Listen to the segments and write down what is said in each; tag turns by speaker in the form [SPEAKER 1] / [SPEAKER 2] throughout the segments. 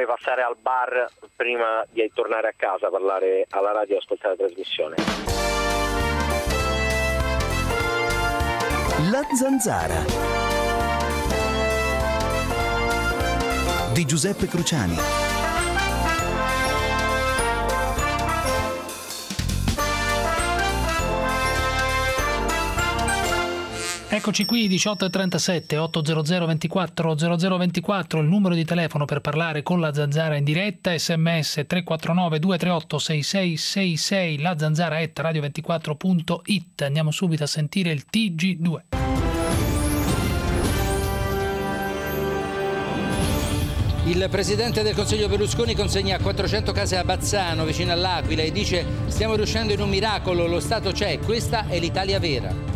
[SPEAKER 1] passare al bar prima di tornare a casa, parlare alla radio e ascoltare la trasmissione.
[SPEAKER 2] La Zanzara di Giuseppe Cruciani.
[SPEAKER 3] Eccoci qui, 18:37, 800 24 0024, il numero di telefono per parlare con la Zanzara in diretta, sms 349 238 6666, la zanzara@radio24.it. Andiamo subito a sentire il TG2.
[SPEAKER 4] Il presidente del Consiglio Berlusconi consegna 400 case a Bazzano, vicino all'Aquila, e dice: stiamo riuscendo in un miracolo, lo Stato c'è, questa è l'Italia vera.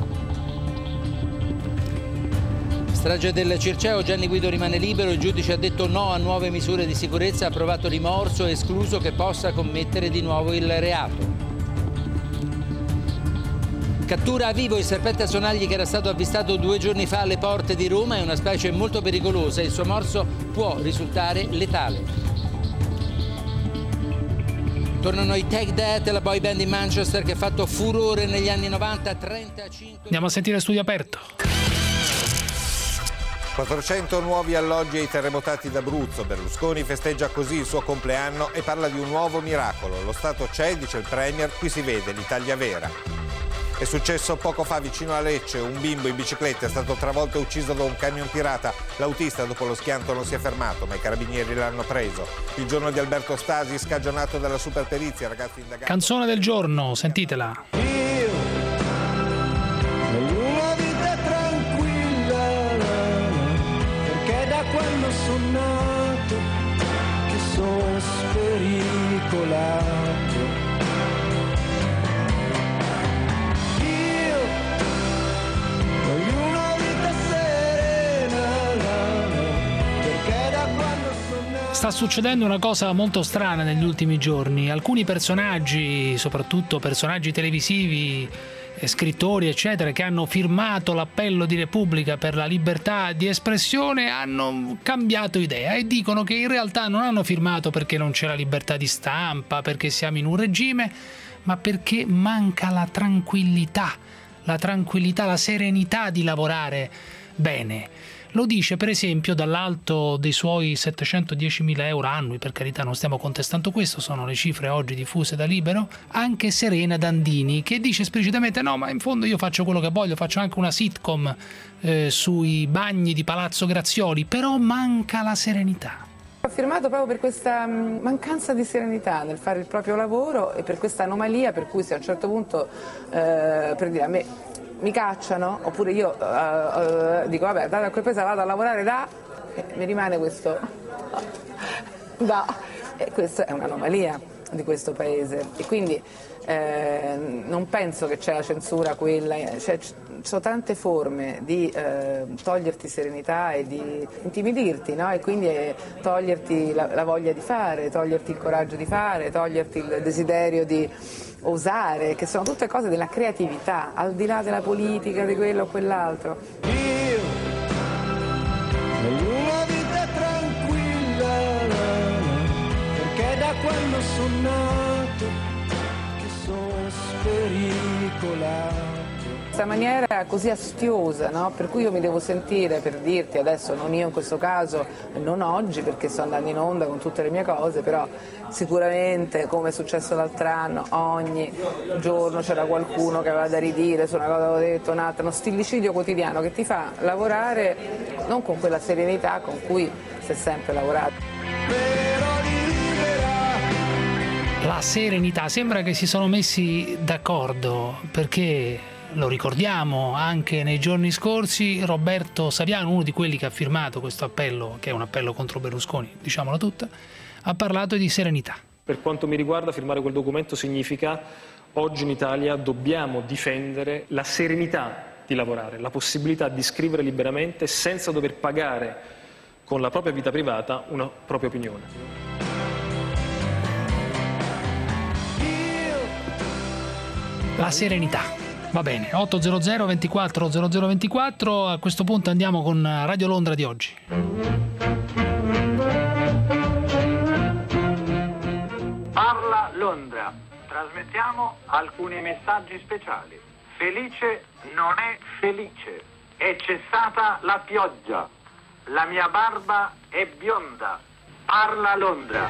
[SPEAKER 4] Strage del Circeo, Gianni Guido rimane libero, il giudice ha detto no a nuove misure di sicurezza, ha provato rimorso e escluso che possa commettere di nuovo il reato. Cattura a vivo il serpente a sonagli che era stato avvistato 2 giorni fa alle porte di Roma, è una specie molto pericolosa, il suo morso può risultare letale. Tornano i Take That, la boy band in Manchester che ha fatto furore negli anni 90, 35...
[SPEAKER 3] Andiamo a sentire Studio Aperto.
[SPEAKER 5] 400 nuovi alloggi ai terremotati d'Abruzzo. Berlusconi festeggia così il suo compleanno e parla di un nuovo miracolo. Lo Stato c'è, dice il Premier, qui si vede l'Italia vera. È successo poco fa vicino a Lecce, un bimbo in bicicletta è stato travolto e ucciso da un camion pirata. L'autista dopo lo schianto non si è fermato, ma i carabinieri l'hanno preso. Il giorno di Alberto Stasi, scagionato dalla superperizia, ragazzo indagato.
[SPEAKER 3] Canzone del giorno, sentitela.
[SPEAKER 6] Quando sono nato, che sono spericolato. Io voglio una vita serena, perché da quando sono nato...
[SPEAKER 3] Sta succedendo una cosa molto strana negli ultimi giorni. Alcuni personaggi, soprattutto personaggi televisivi, scrittori eccetera, che hanno firmato l'appello di Repubblica per la libertà di espressione, hanno cambiato idea e dicono che in realtà non hanno firmato perché non c'è la libertà di stampa, perché siamo in un regime, ma perché manca la tranquillità, la serenità di lavorare bene. Lo dice per esempio dall'alto dei suoi 710.000 euro annui, per carità non stiamo contestando questo, sono le cifre oggi diffuse da Libero, anche Serena Dandini, che dice esplicitamente no, ma in fondo io faccio quello che voglio, faccio anche una sitcom sui bagni di Palazzo Grazioli, però manca la serenità.
[SPEAKER 7] Ho firmato proprio per questa mancanza di serenità nel fare il proprio lavoro e per questa anomalia per cui se a un certo punto, per dire a me, mi cacciano, oppure io dico vabbè, da quel paese vado a lavorare da, mi rimane questo da, e questa è un'anomalia di questo paese e quindi non penso che c'è la censura quella, ci sono tante forme di toglierti serenità e di intimidirti, no? E quindi toglierti la voglia di fare, toglierti il coraggio di fare, toglierti il desiderio di osare, che sono tutte cose della creatività, al di là della politica, di quello o quell'altro.
[SPEAKER 6] Io voglio una vita tranquilla, perché da quando sono nato che sono spericolato.
[SPEAKER 7] Questa maniera così astiosa, no? Per cui io mi devo sentire, per dirti adesso, non io in questo caso, non oggi perché sto andando in onda con tutte le mie cose, però sicuramente come è successo l'altro anno, ogni giorno c'era qualcuno che aveva da ridire su una cosa che avevo detto, un'altra, uno stillicidio quotidiano che ti fa lavorare non con quella serenità con cui si è sempre lavorato.
[SPEAKER 3] La serenità, sembra che si sono messi d'accordo perché... Lo ricordiamo, anche nei giorni scorsi Roberto Saviano, uno di quelli che ha firmato questo appello, che è un appello contro Berlusconi, diciamola tutta, ha parlato di serenità.
[SPEAKER 8] Per quanto mi riguarda, firmare quel documento significa oggi in Italia dobbiamo difendere la serenità di lavorare, la possibilità di scrivere liberamente senza dover pagare con la propria vita privata una propria opinione.
[SPEAKER 3] La serenità. Va bene, 800 24 0024, a questo punto andiamo con Radio Londra di oggi.
[SPEAKER 9] trasmettiamo alcuni messaggi speciali. Felice non è felice. È cessata la pioggia. La mia barba è bionda. Parla Londra.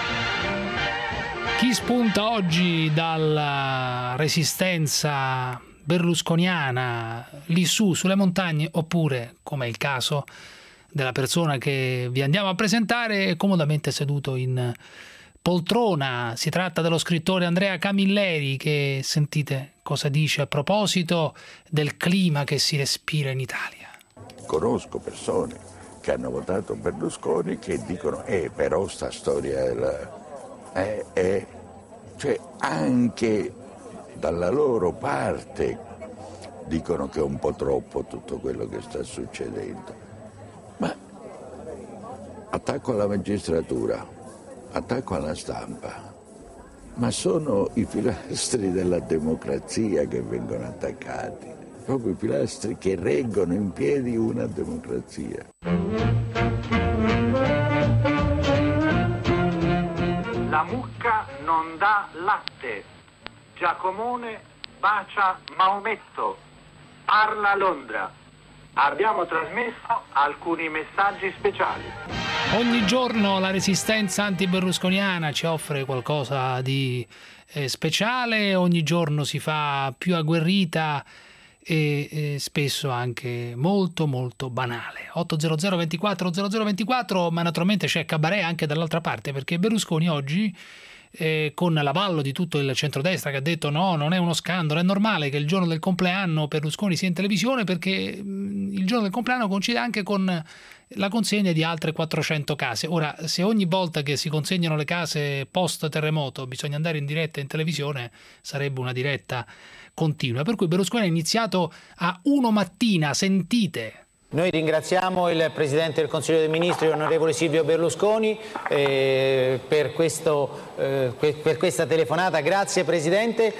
[SPEAKER 3] Chi spunta oggi dalla resistenza berlusconiana lì su, sulle montagne, oppure, come è il caso della persona che vi andiamo a presentare, è comodamente seduto in poltrona. Si tratta dello scrittore Andrea Camilleri, che sentite cosa dice a proposito del clima che si respira in Italia.
[SPEAKER 10] Conosco persone che hanno votato Berlusconi che dicono però sta storia cioè anche dalla loro parte dicono che è un po' troppo tutto quello che sta succedendo. Ma attacco alla magistratura, attacco alla stampa, ma sono i pilastri della democrazia che vengono attaccati, proprio i pilastri che reggono in piedi una democrazia.
[SPEAKER 9] La mucca non dà latte. Giacomone bacia Maometto. Parla Londra. Abbiamo trasmesso alcuni messaggi speciali.
[SPEAKER 3] Ogni giorno la resistenza anti-berlusconiana ci offre qualcosa di speciale, ogni giorno si fa più agguerrita e spesso anche molto molto banale. 800 24 0024, ma naturalmente c'è Cabaret anche dall'altra parte, perché Berlusconi oggi, con l'avallo di tutto il centrodestra che ha detto no, non è uno scandalo, è normale che il giorno del compleanno Berlusconi sia in televisione, perché il giorno del compleanno coincide anche con la consegna di altre 400 case. Ora, se ogni volta che si consegnano le case post terremoto bisogna andare in diretta in televisione, sarebbe una diretta continua, per cui Berlusconi ha iniziato a 1 mattina, sentite.
[SPEAKER 11] Noi ringraziamo il Presidente del Consiglio dei Ministri, onorevole Silvio Berlusconi, per questa telefonata. Grazie Presidente.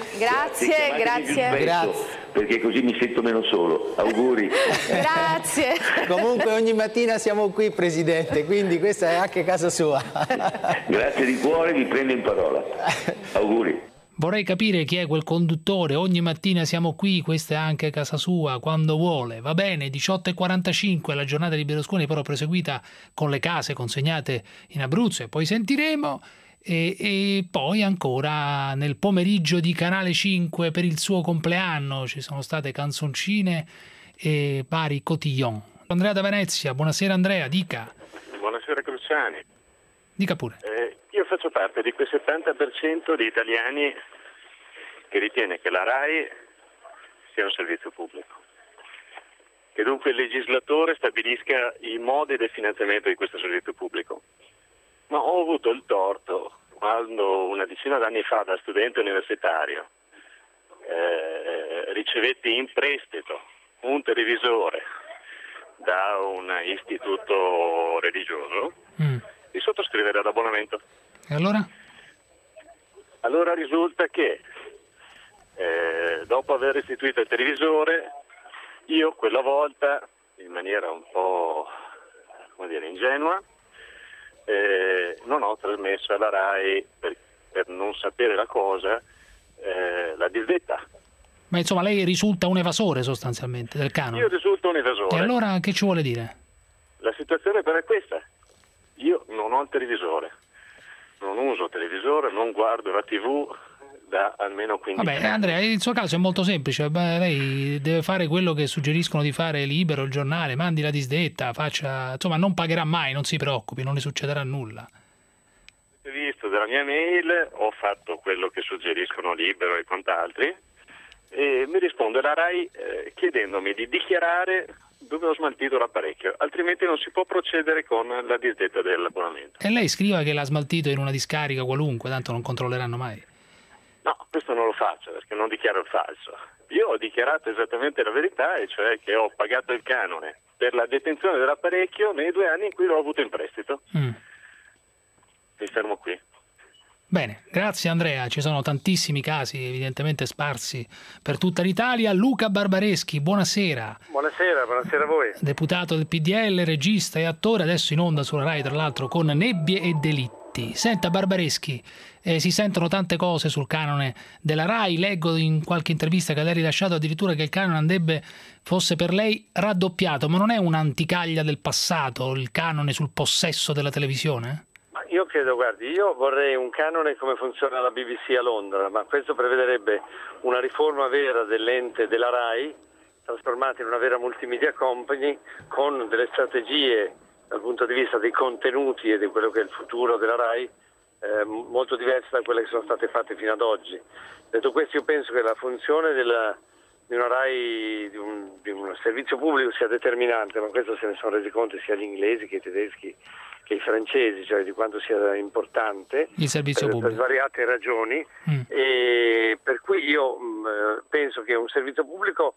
[SPEAKER 12] Grazie. Perché così mi sento meno solo. Auguri.
[SPEAKER 11] Grazie. Comunque ogni mattina siamo qui, Presidente, quindi questa è anche casa sua.
[SPEAKER 12] Grazie di cuore, vi prendo in parola. Auguri.
[SPEAKER 3] Vorrei capire chi è quel conduttore. Ogni mattina siamo qui, questa è anche casa sua, quando vuole. Va bene, 18:45 la giornata di Berlusconi, però proseguita con le case consegnate in Abruzzo, e poi sentiremo. E poi ancora nel pomeriggio di Canale 5 per il suo compleanno ci sono state canzoncine e vari cotillon. Andrea da Venezia, buonasera Andrea, dica.
[SPEAKER 13] Buonasera Cruciani.
[SPEAKER 3] Dica pure.
[SPEAKER 13] Io faccio parte di quel 70% di italiani che ritiene che la RAI sia un servizio pubblico, che dunque il legislatore stabilisca i modi del finanziamento di questo servizio pubblico. Ma ho avuto il torto quando una decina d'anni fa, da studente universitario, ricevetti in prestito un televisore da un istituto religioso di sottoscrivere l'abbonamento.
[SPEAKER 3] E allora?
[SPEAKER 13] Allora risulta che dopo aver restituito il televisore, io quella volta, in maniera un po' ingenua, non ho trasmesso alla RAI, per non sapere la cosa, la disdetta.
[SPEAKER 3] Ma insomma lei risulta un evasore sostanzialmente del canone.
[SPEAKER 13] Io risulto un evasore.
[SPEAKER 3] E allora che ci vuole dire?
[SPEAKER 13] La situazione però è questa. Io non ho il televisore, non uso televisore, non guardo la TV da almeno 15 anni.
[SPEAKER 3] Vabbè, Andrea, il suo caso è molto semplice. Lei deve fare quello che suggeriscono di fare Libero, il giornale, mandi la disdetta, insomma non pagherà mai, non si preoccupi, non le succederà nulla.
[SPEAKER 13] Visto dalla mia mail, ho fatto quello che suggeriscono Libero e quant'altri, e mi risponde la RAI chiedendomi di dichiarare dove ho smaltito l'apparecchio, altrimenti non si può procedere con la disdetta dell'abbonamento.
[SPEAKER 3] E lei scriva che l'ha smaltito in una discarica qualunque, tanto non controlleranno mai.
[SPEAKER 13] No, questo non lo faccio perché non dichiaro il falso. Io ho dichiarato esattamente la verità, e cioè che ho pagato il canone per la detenzione dell'apparecchio nei 2 anni in cui l'ho avuto in prestito. Mi fermo qui.
[SPEAKER 3] Bene, grazie Andrea. Ci sono tantissimi casi evidentemente sparsi per tutta l'Italia. Luca Barbareschi, buonasera.
[SPEAKER 14] Buonasera a voi.
[SPEAKER 3] Deputato del PDL, regista e attore, adesso in onda sulla RAI tra l'altro con Nebbie e delitti. fatti. Senta Barbareschi, si sentono tante cose sul canone della RAI, leggo in qualche intervista che lei ha rilasciato addirittura che il canone andrebbe, fosse per lei raddoppiato, ma non è un'anticaglia del passato il canone sul possesso della televisione?
[SPEAKER 14] Io credo, guardi, io vorrei un canone come funziona la BBC a Londra, ma questo prevederebbe una riforma vera dell'ente della RAI, trasformata in una vera multimedia company, con delle strategie dal punto di vista dei contenuti e di quello che è il futuro della RAI, molto diverse da quelle che sono state fatte fino ad oggi. Detto questo, io penso che la funzione di una RAI, di un servizio pubblico sia determinante, ma questo se ne sono resi conto sia gli inglesi che i tedeschi che i francesi, cioè di quanto sia importante
[SPEAKER 3] il servizio pubblico
[SPEAKER 14] per svariate ragioni, e per cui io penso che un servizio pubblico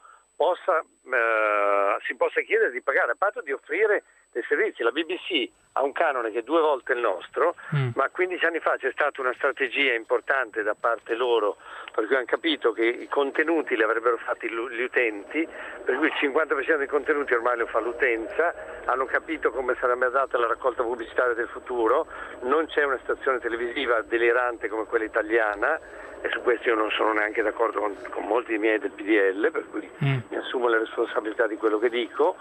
[SPEAKER 14] si possa chiedere di pagare, a patto di offrire dei servizi. La BBC ha un canone che è 2 volte il nostro, ma 15 anni fa c'è stata una strategia importante da parte loro, per cui hanno capito che i contenuti li avrebbero fatti gli utenti, per cui il 50% dei contenuti ormai lo fa l'utenza, hanno capito come sarebbe andata la raccolta pubblicitaria del futuro, non c'è una stazione televisiva delirante come quella italiana, e su questo io non sono neanche d'accordo con molti dei miei del PDL, per cui mi assumo le responsabilità di quello che dico,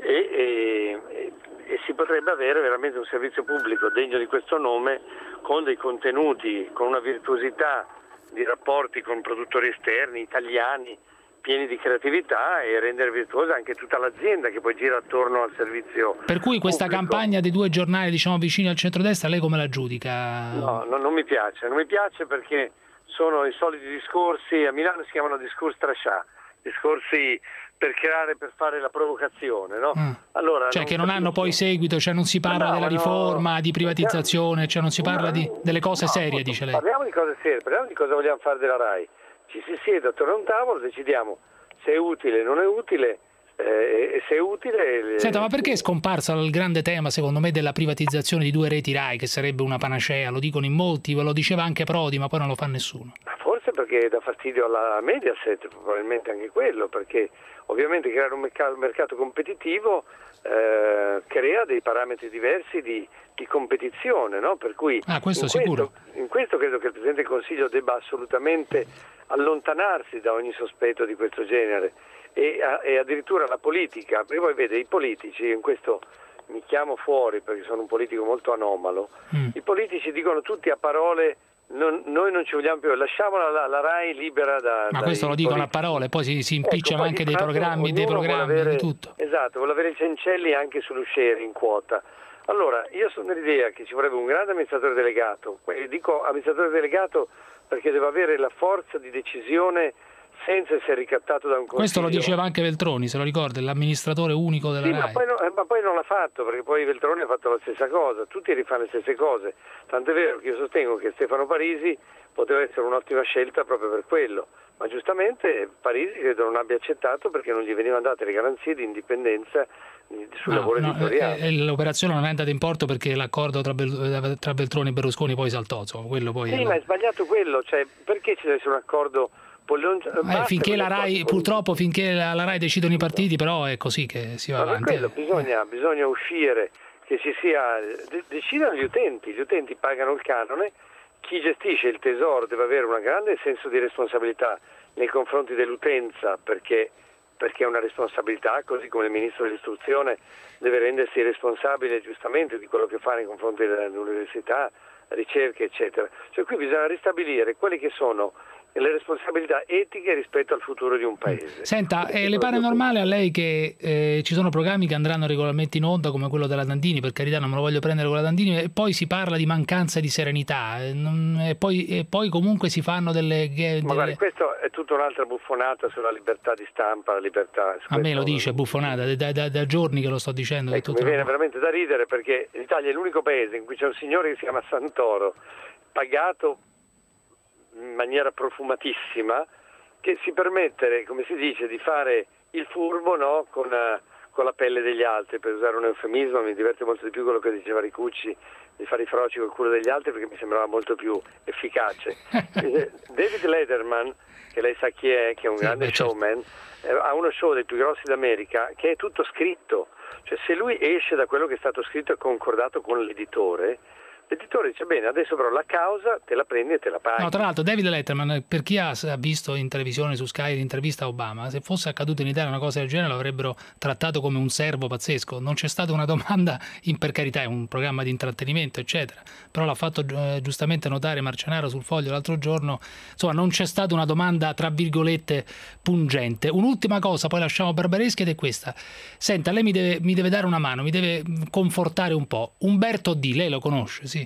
[SPEAKER 14] e si potrebbe avere veramente un servizio pubblico degno di questo nome, con dei contenuti, con una virtuosità di rapporti con produttori esterni, italiani, pieni di creatività, e rendere virtuosa anche tutta l'azienda che poi gira attorno al servizio
[SPEAKER 3] Per cui questa
[SPEAKER 14] pubblico.
[SPEAKER 3] campagna dei 2 giornali, diciamo, vicini al centrodestra, lei come la giudica?
[SPEAKER 14] No, non mi piace, perché sono i soliti discorsi, a Milano si chiamano discorsi trascià, discorsi per fare la provocazione, no? Allora,
[SPEAKER 3] cioè che non hanno poi seguito, cioè non si parla della riforma, di privatizzazione, cioè non si parla delle cose serie, dice lei.
[SPEAKER 14] Parliamo di cose serie, parliamo di cosa vogliamo fare della RAI. Ci si siede attorno a un tavolo, decidiamo se è utile, non è utile, e se è utile...
[SPEAKER 3] Senta, ma perché è scomparso il grande tema, secondo me, della privatizzazione di 2 reti RAI, che sarebbe una panacea? Lo dicono in molti, ve lo diceva anche Prodi, ma poi non lo fa nessuno.
[SPEAKER 14] Forse perché dà fastidio alla Mediaset, probabilmente anche quello, perché ovviamente creare un mercato competitivo crea dei parametri diversi di competizione, no? Per cui
[SPEAKER 3] questo sicuro.
[SPEAKER 14] In questo credo che il Presidente del Consiglio debba assolutamente allontanarsi da ogni sospetto di questo genere, e addirittura la politica, perché poi vede i politici, in questo mi chiamo fuori perché sono un politico molto anomalo, i politici dicono tutti a parole noi non ci vogliamo più, lasciamola la RAI libera da... Ma
[SPEAKER 3] questo lo dicono
[SPEAKER 14] politici.
[SPEAKER 3] A parole, poi si impicciano anche dei programmi, di tutto.
[SPEAKER 14] Esatto, vuole avere i cencelli anche sullo share in quota. Allora, io sono dell'idea che ci vorrebbe un grande amministratore delegato, dico amministratore delegato perché deve avere la forza di decisione senza essere ricattato da un consiglio.
[SPEAKER 3] Questo lo diceva anche Veltroni, se lo ricorda, l'amministratore unico della RAI.
[SPEAKER 14] Ma poi non l'ha fatto, perché poi Veltroni ha fatto la stessa cosa, tutti rifanno le stesse cose, tant'è vero che io sostengo che Stefano Parisi poteva essere un'ottima scelta proprio per quello, ma giustamente Parisi credo non abbia accettato perché non gli venivano date le garanzie di indipendenza sul lavoro editoriale.
[SPEAKER 3] L'operazione non è andata in porto perché l'accordo tra Veltroni e Berlusconi poi saltò, insomma, quello poi...
[SPEAKER 14] Sì, ma è sbagliato quello, cioè perché ci deve essere un accordo...
[SPEAKER 3] finché la RAI, purtroppo finché la RAI decidono i partiti, però è così che si va avanti.
[SPEAKER 14] Bisogna uscire, che ci sia, decidano gli utenti pagano il canone, chi gestisce il tesoro deve avere un grande senso di responsabilità nei confronti dell'utenza, perché è una responsabilità, così come il ministro dell'istruzione deve rendersi responsabile giustamente di quello che fa nei confronti dell'università, ricerche eccetera. Cioè qui bisogna ristabilire quelle che sono le responsabilità etiche rispetto al futuro di un paese.
[SPEAKER 3] Senta, le pare normale a lei che ci sono programmi che andranno regolarmente in onda come quello della Dandini, per carità non me lo voglio prendere con la Dandini, e poi si parla di mancanza di serenità e poi comunque si fanno delle...
[SPEAKER 14] Ma guarda, questo è tutta un'altra buffonata sulla libertà di stampa, la libertà...
[SPEAKER 3] A me lo dice buffonata, da giorni che lo sto dicendo.
[SPEAKER 14] Ecco, mi viene veramente da ridere perché l'Italia è l'unico paese in cui c'è un signore che si chiama Santoro, pagato in maniera profumatissima, che si permette, come si dice, di fare il furbo, no? con la pelle degli altri, per usare un eufemismo. Mi diverte molto di più quello che diceva Ricucci, di fare i froci col culo degli altri, perché mi sembrava molto più efficace. David Letterman, che lei sa chi è, che è un grande showman, ha uno show dei più grossi d'America che è tutto scritto, cioè se lui esce da quello che è stato scritto e concordato con l'editore, L'editore dice bene, adesso però la causa te la prendi e te la paghi.
[SPEAKER 3] No, tra l'altro David Letterman, per chi ha visto in televisione su Sky l'intervista a Obama, se fosse accaduto in Italia una cosa del genere lo avrebbero trattato come un servo pazzesco. Non c'è stata una domanda, per carità è un programma di intrattenimento eccetera, però l'ha fatto giustamente notare Marcenaro sul Foglio l'altro giorno, insomma non c'è stata una domanda tra virgolette pungente. Un'ultima cosa, poi lasciamo Barbareschi, ed è questa. Senta, lei mi deve dare una mano, mi deve confortare un po'. Umberto D, lei lo conosce, sì?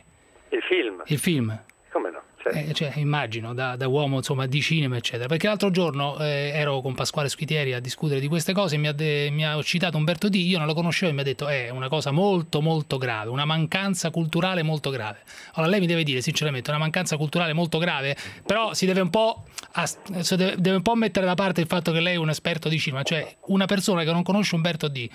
[SPEAKER 14] Il film? Come no?
[SPEAKER 3] Immagino, da uomo insomma di cinema eccetera, perché l'altro giorno ero con Pasquale Squitieri a discutere di queste cose, mi ha citato Umberto D, io non lo conoscevo e mi ha detto è una cosa molto molto grave, una mancanza culturale molto grave. Allora lei mi deve dire sinceramente, una mancanza culturale molto grave, però si deve un po' mettere da parte il fatto che lei è un esperto di cinema, cioè una persona che non conosce Umberto D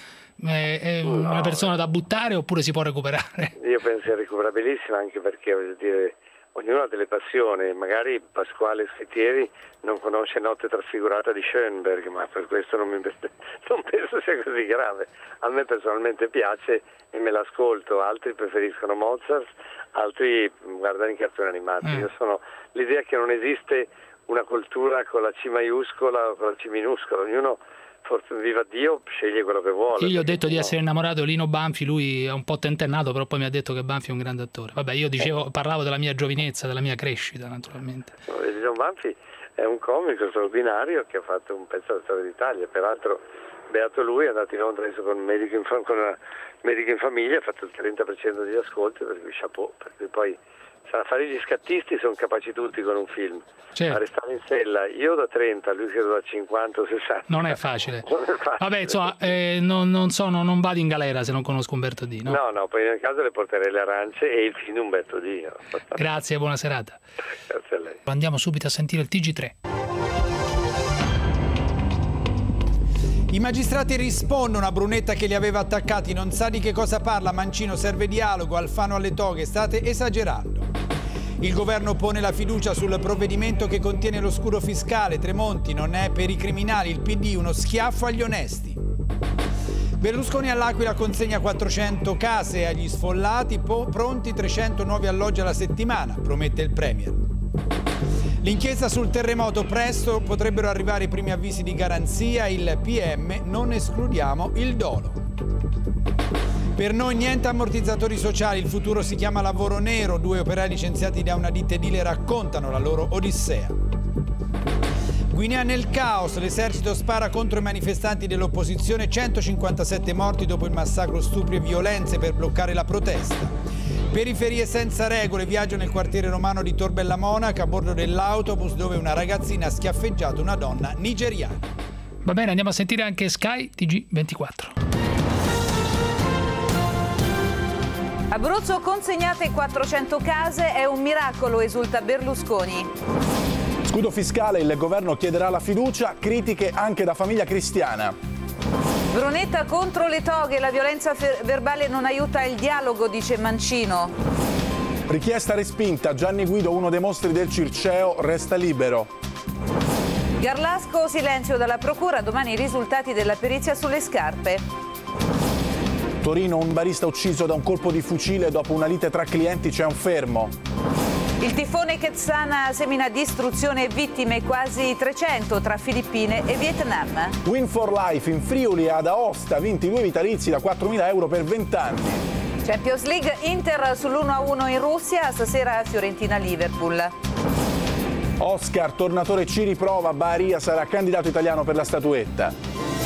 [SPEAKER 3] è una persona da buttare oppure si può recuperare?
[SPEAKER 14] Io penso sia recuperabilissima, anche perché voglio dire, ognuno ha delle passioni, magari Pasquale Squitieri non conosce Notte trasfigurata di Schoenberg, ma per questo non penso sia così grave. A me personalmente piace e me l'ascolto, altri preferiscono Mozart, altri guardano i cartoni animati. Io sono l'idea che non esiste una cultura con la C maiuscola o con la C minuscola, ognuno, viva Dio, sceglie quello che vuole.
[SPEAKER 3] Io gli ho detto di essere innamorato di Lino Banfi, lui è un po' tentennato, però poi mi ha detto che Banfi è un grande attore. Vabbè, io parlavo della mia giovinezza, della mia crescita, naturalmente.
[SPEAKER 14] Lino Banfi è un comico straordinario che ha fatto un pezzo della storia d'Italia, peraltro beato lui, è andato in onda adesso con Medico in Famiglia, ha fatto il 30% degli ascolti, per cui chapeau, perché poi a fare gli scattisti sono capaci tutti con un film.
[SPEAKER 3] Certo.
[SPEAKER 14] A restare in sella, io da 30, lui credo da 50 o 60.
[SPEAKER 3] Non è facile. Vabbè, insomma, non vado in galera se non conosco Umberto D, no?
[SPEAKER 14] No, poi nel caso le porterei le arance e il film di Umberto D.
[SPEAKER 3] Grazie, buona serata.
[SPEAKER 14] Grazie a lei.
[SPEAKER 3] Andiamo subito a sentire il TG3.
[SPEAKER 15] I magistrati rispondono a Brunetta che li aveva attaccati, non sa di che cosa parla, Mancino serve dialogo, Alfano alle toghe, state esagerando. Il governo pone la fiducia sul provvedimento che contiene lo scudo fiscale, Tremonti non è per i criminali, il PD uno schiaffo agli onesti. Berlusconi all'Aquila consegna 400 case agli sfollati, pronti 300 nuovi alloggi alla settimana, promette il Premier. L'inchiesta sul terremoto, presto potrebbero arrivare i primi avvisi di garanzia, il PM non escludiamo il dolo. Per noi niente ammortizzatori sociali, il futuro si chiama lavoro nero, 2 operai licenziati da una ditta edile raccontano la loro odissea. Guinea nel caos, l'esercito spara contro i manifestanti dell'opposizione, 157 morti dopo il massacro, stupri e violenze per bloccare la protesta. Periferie senza regole, viaggio nel quartiere romano di Tor Bella Monaca a bordo dell'autobus dove una ragazzina ha schiaffeggiato una donna nigeriana.
[SPEAKER 3] Va bene, andiamo a sentire anche Sky TG24.
[SPEAKER 16] Abruzzo consegnate 400 case, è un miracolo, esulta Berlusconi.
[SPEAKER 17] Scudo fiscale, il governo chiederà la fiducia, critiche anche da Famiglia Cristiana.
[SPEAKER 16] Brunetta contro le toghe, la violenza verbale non aiuta il dialogo, dice Mancino.
[SPEAKER 17] Richiesta respinta, Gianni Guido, uno dei mostri del Circeo, resta libero.
[SPEAKER 16] Garlasco, silenzio dalla procura, domani i risultati della perizia sulle scarpe.
[SPEAKER 17] Torino, un barista ucciso da un colpo di fucile dopo una lite tra clienti, c'è un fermo.
[SPEAKER 16] Il tifone Ketsana semina distruzione e vittime, quasi 300 tra Filippine e Vietnam.
[SPEAKER 17] Win for Life in Friuli ad Aosta, vinti 2 vitalizi da 4.000 euro per 20 anni.
[SPEAKER 16] Champions League, Inter sull'1-1 in Russia, stasera Fiorentina-Liverpool.
[SPEAKER 17] Oscar, tornatore ci riprova, Baria sarà candidato italiano per la statuetta.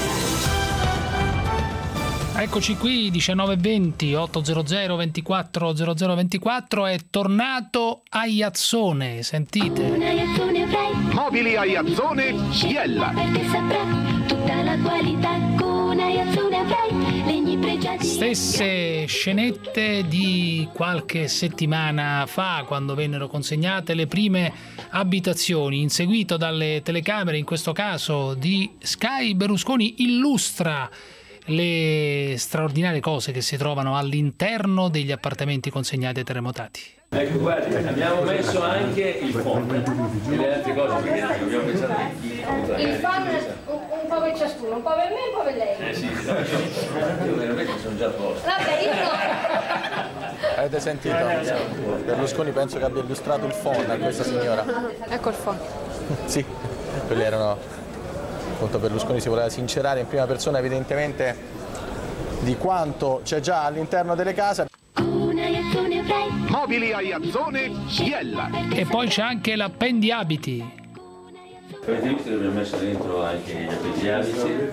[SPEAKER 3] Eccoci qui, 19:20, 800 24 0024, è tornato Aiazzone, sentite.
[SPEAKER 18] Mobili Aiazzone, Iella. Perché saprà tutta la qualità con Aiazzone avrai legni pregiati.
[SPEAKER 3] Stesse scenette di qualche settimana fa, quando vennero consegnate le prime abitazioni, inseguito dalle telecamere, in questo caso di Sky. Berlusconi illustra le straordinarie cose che si trovano all'interno degli appartamenti consegnati ai terremotati.
[SPEAKER 19] Ecco, guardi, abbiamo messo anche il phon e le altre cose, perché abbiamo pensato
[SPEAKER 20] il phon un po' per ciascuno, un po' per me e un po' per lei.
[SPEAKER 19] Sì, io veramente sono già a posto.
[SPEAKER 20] Vabbè, io no.
[SPEAKER 17] Avete sentito? Berlusconi penso che abbia illustrato il phone a questa signora.
[SPEAKER 21] Ecco il phone.
[SPEAKER 17] Sì, quelli erano, appunto, Berlusconi si voleva sincerare in prima persona evidentemente di quanto c'è già all'interno delle case.
[SPEAKER 18] Mobili a Iazzone, Iella.
[SPEAKER 3] E poi c'è anche l'appendiabiti.
[SPEAKER 19] Avete visto che abbiamo messo dentro anche gli appendiabiti,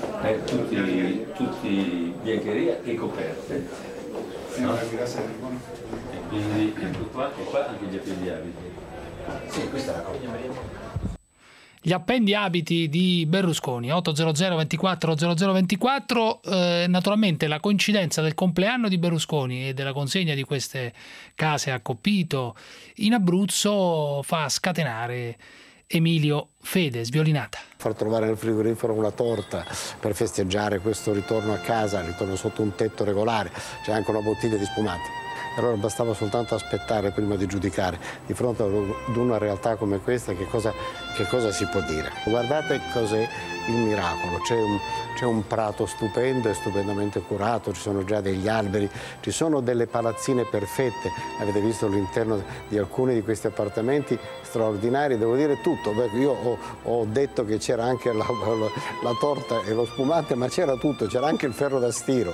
[SPEAKER 19] tutti biancheria e coperte. No? E quindi ecco qua anche gli appendiabiti. Sì, questa è la cosa.
[SPEAKER 3] Gli appendiabiti di Berlusconi, 800 24 0024, naturalmente la coincidenza del compleanno di Berlusconi e della consegna di queste case a Coppito in Abruzzo fa scatenare Emilio Fede, sviolinata.
[SPEAKER 22] Far trovare nel frigorifero una torta per festeggiare questo ritorno a casa, ritorno sotto un tetto regolare, c'è anche una bottiglia di spumante. Allora bastava soltanto aspettare prima di giudicare. Di fronte ad una realtà come questa che cosa si può dire? Guardate cos'è il miracolo, c'è un prato stupendo e stupendamente curato, ci sono già degli alberi, ci sono delle palazzine perfette, avete visto l'interno di alcuni di questi appartamenti straordinari, devo dire tutto. Io ho detto che c'era anche la torta e lo spumante, ma c'era tutto, c'era anche il ferro da stiro,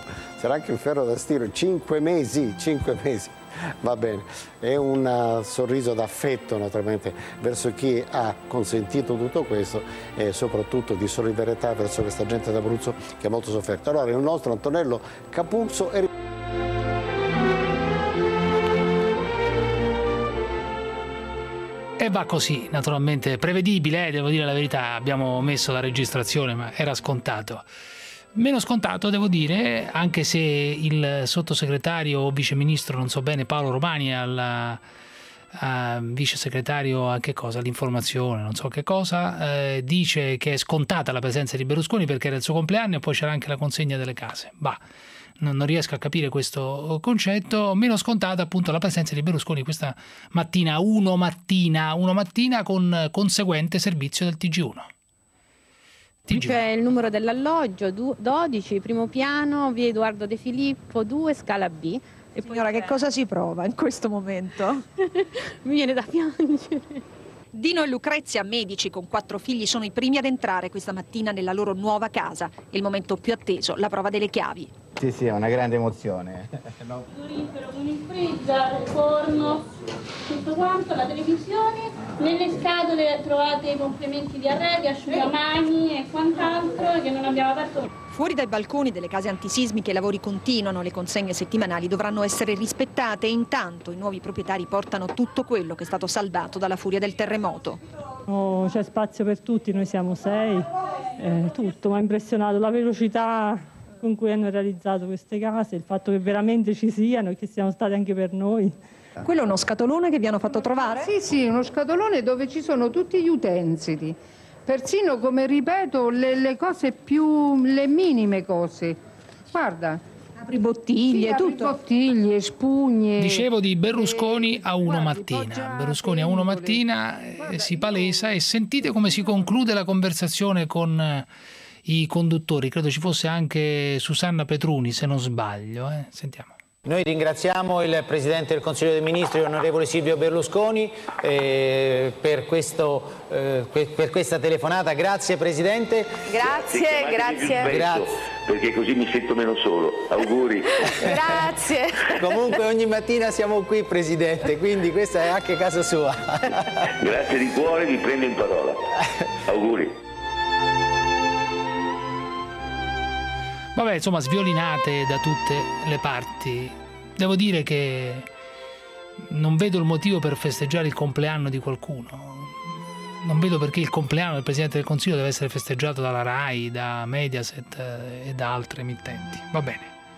[SPEAKER 22] 5 mesi. Va bene, è un sorriso d'affetto naturalmente verso chi ha consentito tutto questo e soprattutto di solidarietà verso questa gente d'Abruzzo che ha molto sofferto. Allora il nostro Antonello Capuzzo è...
[SPEAKER 3] E va così, naturalmente prevedibile, devo dire la verità, abbiamo messo la registrazione ma era scontato. Meno scontato, devo dire, anche se il sottosegretario o viceministro, non so bene, Paolo Romani, al vice segretario a che cosa, all'informazione, non so che cosa, dice che è scontata la presenza di Berlusconi perché era il suo compleanno e poi c'era anche la consegna delle case. Non riesco a capire questo concetto. Meno scontata appunto la presenza di Berlusconi questa mattina, uno mattina con conseguente servizio del TG1.
[SPEAKER 21] C'è il numero dell'alloggio, 12, primo piano, via Edoardo De Filippo, 2, scala B. E
[SPEAKER 23] Signora, che cosa si prova in questo momento?
[SPEAKER 21] Mi viene da piangere.
[SPEAKER 24] Dino e Lucrezia, medici con 4 figli, sono i primi ad entrare questa mattina nella loro nuova casa. È il momento più atteso, la prova delle chiavi.
[SPEAKER 11] Sì, è una grande emozione.
[SPEAKER 20] Frigorifero con il freezer, il forno, tutto quanto, la televisione. Nelle scatole trovate i complementi di arredi, asciugamani e quant'altro che non abbiamo aperto.
[SPEAKER 24] Fuori dai balconi delle case antisismiche i lavori continuano, le consegne settimanali dovranno essere rispettate e intanto i nuovi proprietari portano tutto quello che è stato saldato dalla furia del terremoto.
[SPEAKER 25] C'è spazio per tutti, noi siamo 6, tutto, mi ha impressionato la velocità con cui hanno realizzato queste case, il fatto che veramente ci siano e che siano state anche per noi.
[SPEAKER 24] Quello è uno scatolone che vi hanno fatto trovare?
[SPEAKER 26] Sì, uno scatolone dove ci sono tutti gli utensili. Persino, come ripeto, le cose le minime cose. Guarda.
[SPEAKER 24] Apri bottiglie, tutto.
[SPEAKER 26] Bottiglie, spugne.
[SPEAKER 3] Dicevo di Berlusconi a uno mattina. Berlusconi a uno mattina si palesa e sentite come si conclude la conversazione con i conduttori. Credo ci fosse anche Susanna Petruni, se non sbaglio. Sentiamo.
[SPEAKER 11] Noi ringraziamo il Presidente del Consiglio dei Ministri, l'onorevole Silvio Berlusconi, per questa telefonata. Grazie Presidente.
[SPEAKER 24] Grazie.
[SPEAKER 12] Perché così mi sento meno solo. Auguri.
[SPEAKER 24] Grazie.
[SPEAKER 11] Comunque ogni mattina siamo qui, Presidente, quindi questa è anche casa sua.
[SPEAKER 12] Grazie di cuore, vi prendo in parola. Auguri.
[SPEAKER 3] Vabbè, insomma, sviolinate da tutte le parti. Devo dire che non vedo il motivo per festeggiare il compleanno di qualcuno. Non vedo perché il compleanno del Presidente del Consiglio deve essere festeggiato dalla RAI, da Mediaset e da altre emittenti. Va bene.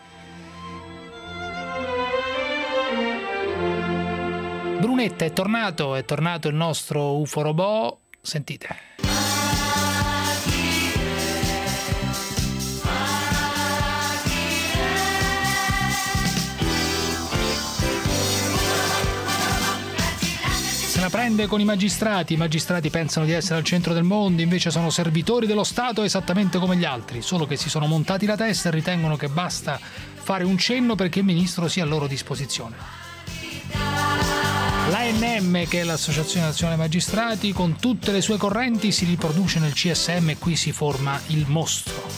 [SPEAKER 3] Brunetta è tornato il nostro UFO robot. Sentite. la prende con i magistrati pensano di essere al centro del mondo, invece sono servitori dello Stato esattamente come gli altri, solo che si sono montati la testa e ritengono che basta fare un cenno perché il ministro sia a loro disposizione. L'ANM, che è l'Associazione Nazionale Magistrati, con tutte le sue correnti si riproduce nel CSM e qui si forma il mostro.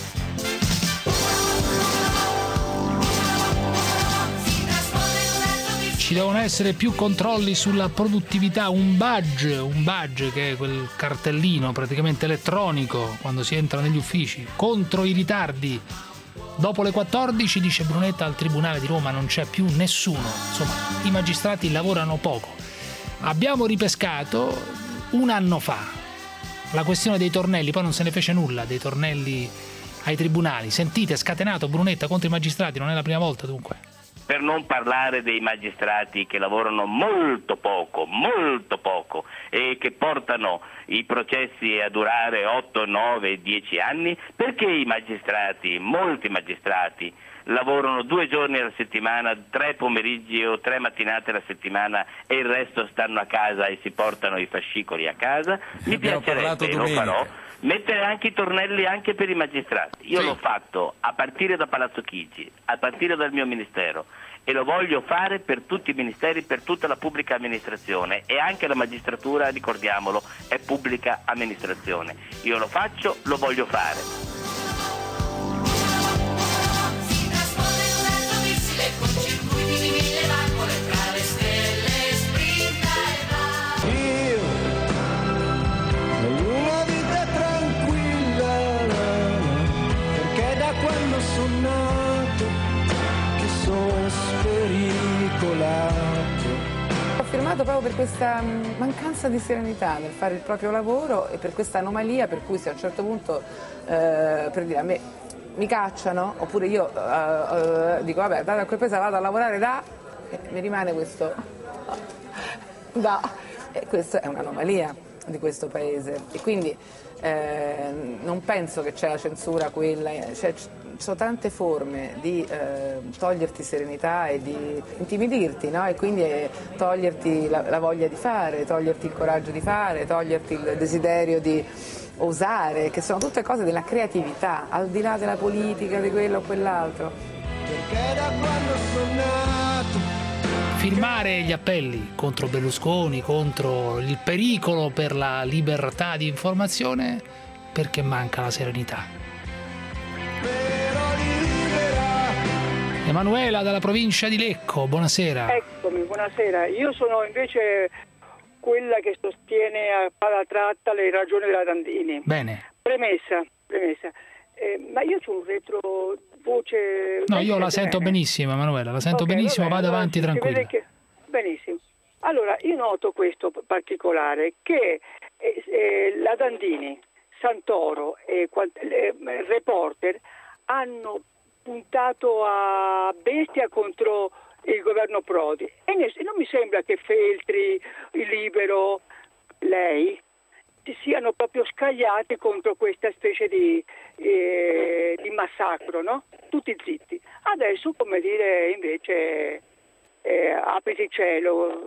[SPEAKER 3] Ci devono essere più controlli sulla produttività, un badge che è quel cartellino praticamente elettronico quando si entra negli uffici, contro i ritardi. Dopo le 14, dice Brunetta, al Tribunale di Roma non c'è più nessuno, insomma i magistrati lavorano poco. Abbiamo ripescato un anno fa la questione dei tornelli, poi non se ne fece nulla dei tornelli ai tribunali. Sentite, scatenato Brunetta contro i magistrati, non è la prima volta dunque.
[SPEAKER 1] Per non parlare dei magistrati che lavorano molto poco e che portano i processi a durare 8, 9, 10 anni, perché i magistrati, molti magistrati, lavorano 2 giorni alla settimana, 3 pomeriggi o 3 mattinate alla settimana e il resto stanno a casa e si portano i fascicoli a casa? Mi piacerebbe, lo farò, mettere anche i tornelli anche per i magistrati. Io l'ho fatto a partire da Palazzo Chigi, a partire dal mio ministero, e lo voglio fare per tutti i ministeri, per tutta la pubblica amministrazione, e anche la magistratura, ricordiamolo, è pubblica amministrazione. Io lo faccio, lo voglio fare.
[SPEAKER 2] Ho firmato proprio per questa mancanza di serenità nel fare il proprio lavoro e per questa anomalia per cui se a un certo punto per dire a me mi cacciano oppure io dico vabbè vado a quel paese, vado a lavorare da e mi rimane questo da e questa è un'anomalia di questo paese e quindi non penso che c'è la censura quella, ci sono tante forme di toglierti serenità e di intimidirti, no? E quindi toglierti la voglia di fare, toglierti il coraggio di fare, toglierti il desiderio di osare, che sono tutte cose della creatività, al di là della politica, di quello o quell'altro. Perché da quando sono nato.
[SPEAKER 3] Firmare gli appelli contro Berlusconi, contro il pericolo per la libertà di informazione, perché manca la serenità. Emanuela dalla provincia di Lecco, buonasera.
[SPEAKER 4] Eccomi, buonasera. Io sono invece quella che sostiene a pala tratta le ragioni della Dandini.
[SPEAKER 3] Bene.
[SPEAKER 4] Premessa. Ma io c'ho un retrovoce...
[SPEAKER 3] No, io la sento benissimo, Emanuela, la sento benissimo, vado avanti tranquilla.
[SPEAKER 4] Benissimo. Allora, io noto questo particolare, che la Dandini, Santoro e Reporter hanno puntato a bestia contro il governo Prodi e non mi sembra che Feltri, il Libero, lei siano proprio scagliati contro questa specie di massacro, no? Tutti zitti. Adesso, come dire, invece apriti il cielo,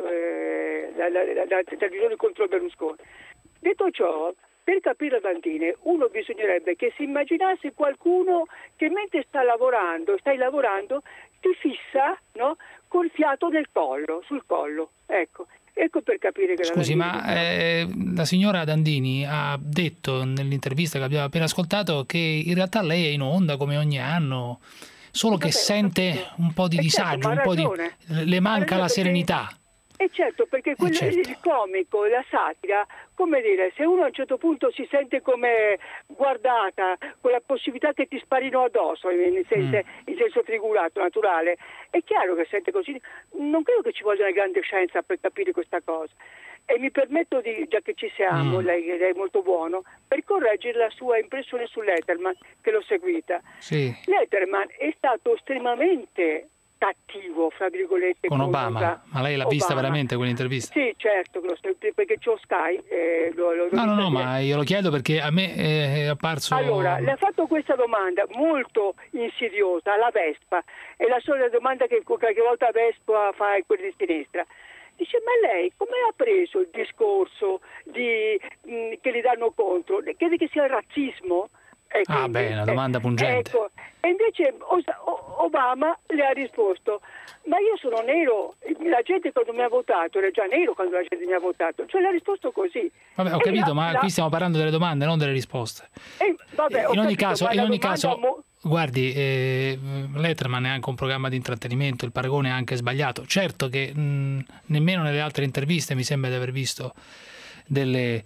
[SPEAKER 4] la televisione contro Berlusconi. Detto ciò, per capire la Dandini, uno bisognerebbe che si immaginasse qualcuno che mentre stai lavorando, ti fissa, no? Col fiato nel collo, sul collo. Ecco per capire che
[SPEAKER 3] Scusi,
[SPEAKER 4] la
[SPEAKER 3] la signora Dandini ha detto nell'intervista che abbiamo appena ascoltato che in realtà lei è in onda come ogni anno, solo che sente un po' di disagio, un po' le manca la serenità.
[SPEAKER 4] E certo, perché il comico, la satira, come dire, se uno a un certo punto si sente come guardata, con la possibilità che ti sparino addosso, in senso figurato, naturale, è chiaro che sente così. Non credo che ci voglia una grande scienza per capire questa cosa. E mi permetto di, già che ci siamo, lei è molto buono, per correggere la sua impressione su Letterman, che l'ho seguita.
[SPEAKER 3] Sì.
[SPEAKER 4] Letterman è stato estremamente cattivo, fra virgolette,
[SPEAKER 3] con Obama. Ma lei l'ha vista veramente quell'intervista?
[SPEAKER 4] Sì, certo, perché c'ho Sky.
[SPEAKER 3] No, ma io lo chiedo perché a me è apparso...
[SPEAKER 4] Allora, le ha fatto questa domanda molto insidiosa alla Vespa, è la solita domanda che qualche volta Vespa fa a quelli di sinistra. Dice, ma lei come ha preso il discorso che gli danno contro? Crede che sia il razzismo?
[SPEAKER 3] Beh, una domanda pungente.
[SPEAKER 4] Ecco. E invece Obama le ha risposto, ma io sono nero, la gente quando mi ha votato era già nero quando la gente mi ha votato, cioè le ha risposto così.
[SPEAKER 3] Vabbè, ho capito, ma qui stiamo parlando delle domande, non delle risposte. In ogni caso, guardi, Letterman è anche un programma di intrattenimento, il paragone è anche sbagliato. Certo che nemmeno nelle altre interviste mi sembra di aver visto delle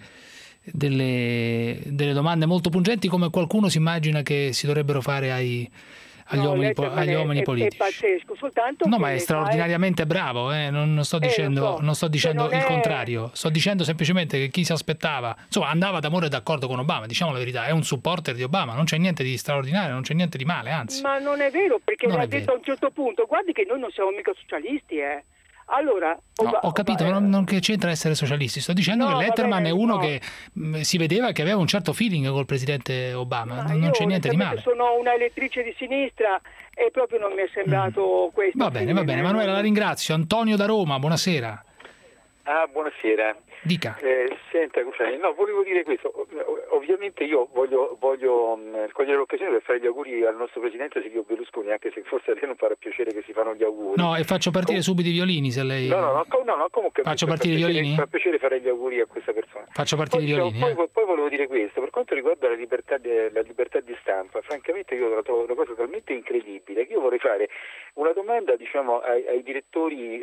[SPEAKER 3] domande molto pungenti come qualcuno si immagina che si dovrebbero fare agli uomini politici.
[SPEAKER 4] È pazzesco, soltanto
[SPEAKER 3] no, ma è straordinariamente bravo, non sto dicendo il contrario, sto dicendo semplicemente che chi si aspettava, insomma, andava d'amore e d'accordo con Obama, diciamo la verità, è un supporter di Obama, non c'è niente di straordinario, non c'è niente di male, anzi.
[SPEAKER 4] Ma non è vero, perché ha detto a un certo punto, guardi che noi non siamo mica socialisti, Allora,
[SPEAKER 3] ho capito, ma non che c'entra essere socialisti. Sto dicendo che Letterman è uno che si vedeva che aveva un certo feeling col presidente Obama. Non c'è niente di male.
[SPEAKER 4] Sono una elettrice di sinistra e proprio non mi è sembrato questo.
[SPEAKER 3] Va bene. Manuela, la ringrazio. Antonio da Roma, buonasera.
[SPEAKER 5] Buonasera.
[SPEAKER 3] Dica.
[SPEAKER 5] Senta, volevo dire questo. Ovviamente io voglio cogliere l'occasione per fare gli auguri al nostro presidente Silvio Berlusconi, anche se forse a lei non farà piacere che si fanno gli auguri.
[SPEAKER 3] No, e faccio partire subito i violini, se lei...
[SPEAKER 5] No, comunque...
[SPEAKER 3] Faccio partire i violini?
[SPEAKER 5] Fa piacere fare gli auguri a questa persona.
[SPEAKER 3] Faccio partire i violini.
[SPEAKER 5] Poi volevo dire questo, per quanto riguarda la libertà di stampa, francamente io la trovo una cosa talmente incredibile che io vorrei fare una domanda, ai direttori,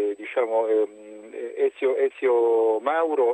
[SPEAKER 5] Ezio Mauro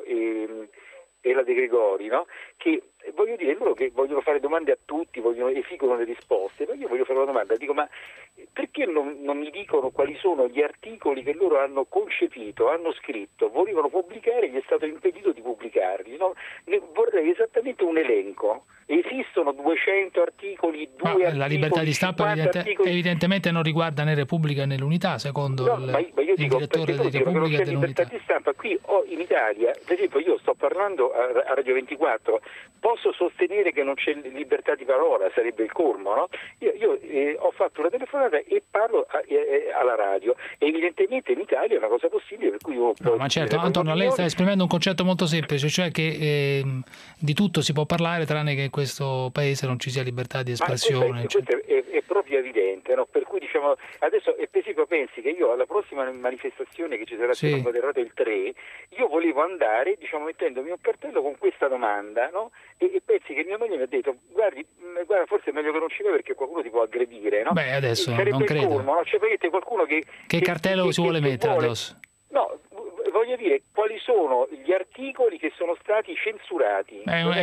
[SPEAKER 5] e la De Gregori, no? Che voglio dire, loro che vogliono fare domande a tutti, esigono le risposte, ma io voglio fare una domanda, dico, ma perché non mi dicono quali sono gli articoli che loro hanno concepito, hanno scritto, volevano pubblicare e gli è stato impedito di pubblicarli, no? Vorrei esattamente un elenco. Esistono 200 articoli,
[SPEAKER 3] la libertà di stampa evidentemente non riguarda né Repubblica né l'Unità, secondo il direttore di Repubblica e dell'Unità.
[SPEAKER 5] Libertà di stampa qui in Italia, per esempio io sto parlando a Radio 24, posso sostenere che non c'è libertà di parola, sarebbe il colmo, no? Io ho fatto una telefonata e parlo alla radio, e evidentemente in Italia è una cosa possibile, per cui
[SPEAKER 3] ma certo, Antonio, lei sta esprimendo un concetto molto semplice, cioè che di tutto si può parlare tranne che in questo paese non ci sia libertà di espressione.
[SPEAKER 5] Questo è proprio evidente, no? Per cui adesso per esempio pensi che io alla prossima manifestazione che ci sarà a Quadrato il 3, io volevo andare mettendomi un cartello con questa domanda, no? E pensi che mia moglie mi ha detto guarda, forse è meglio che non ci vai perché qualcuno ti può aggredire, no?
[SPEAKER 3] Beh, adesso non credo.
[SPEAKER 5] Colmo, no? Cioè, perché qualcuno che
[SPEAKER 3] cartello si vuole mettere addosso?
[SPEAKER 5] No, voglio dire, quali sono gli articoli che sono stati censurati?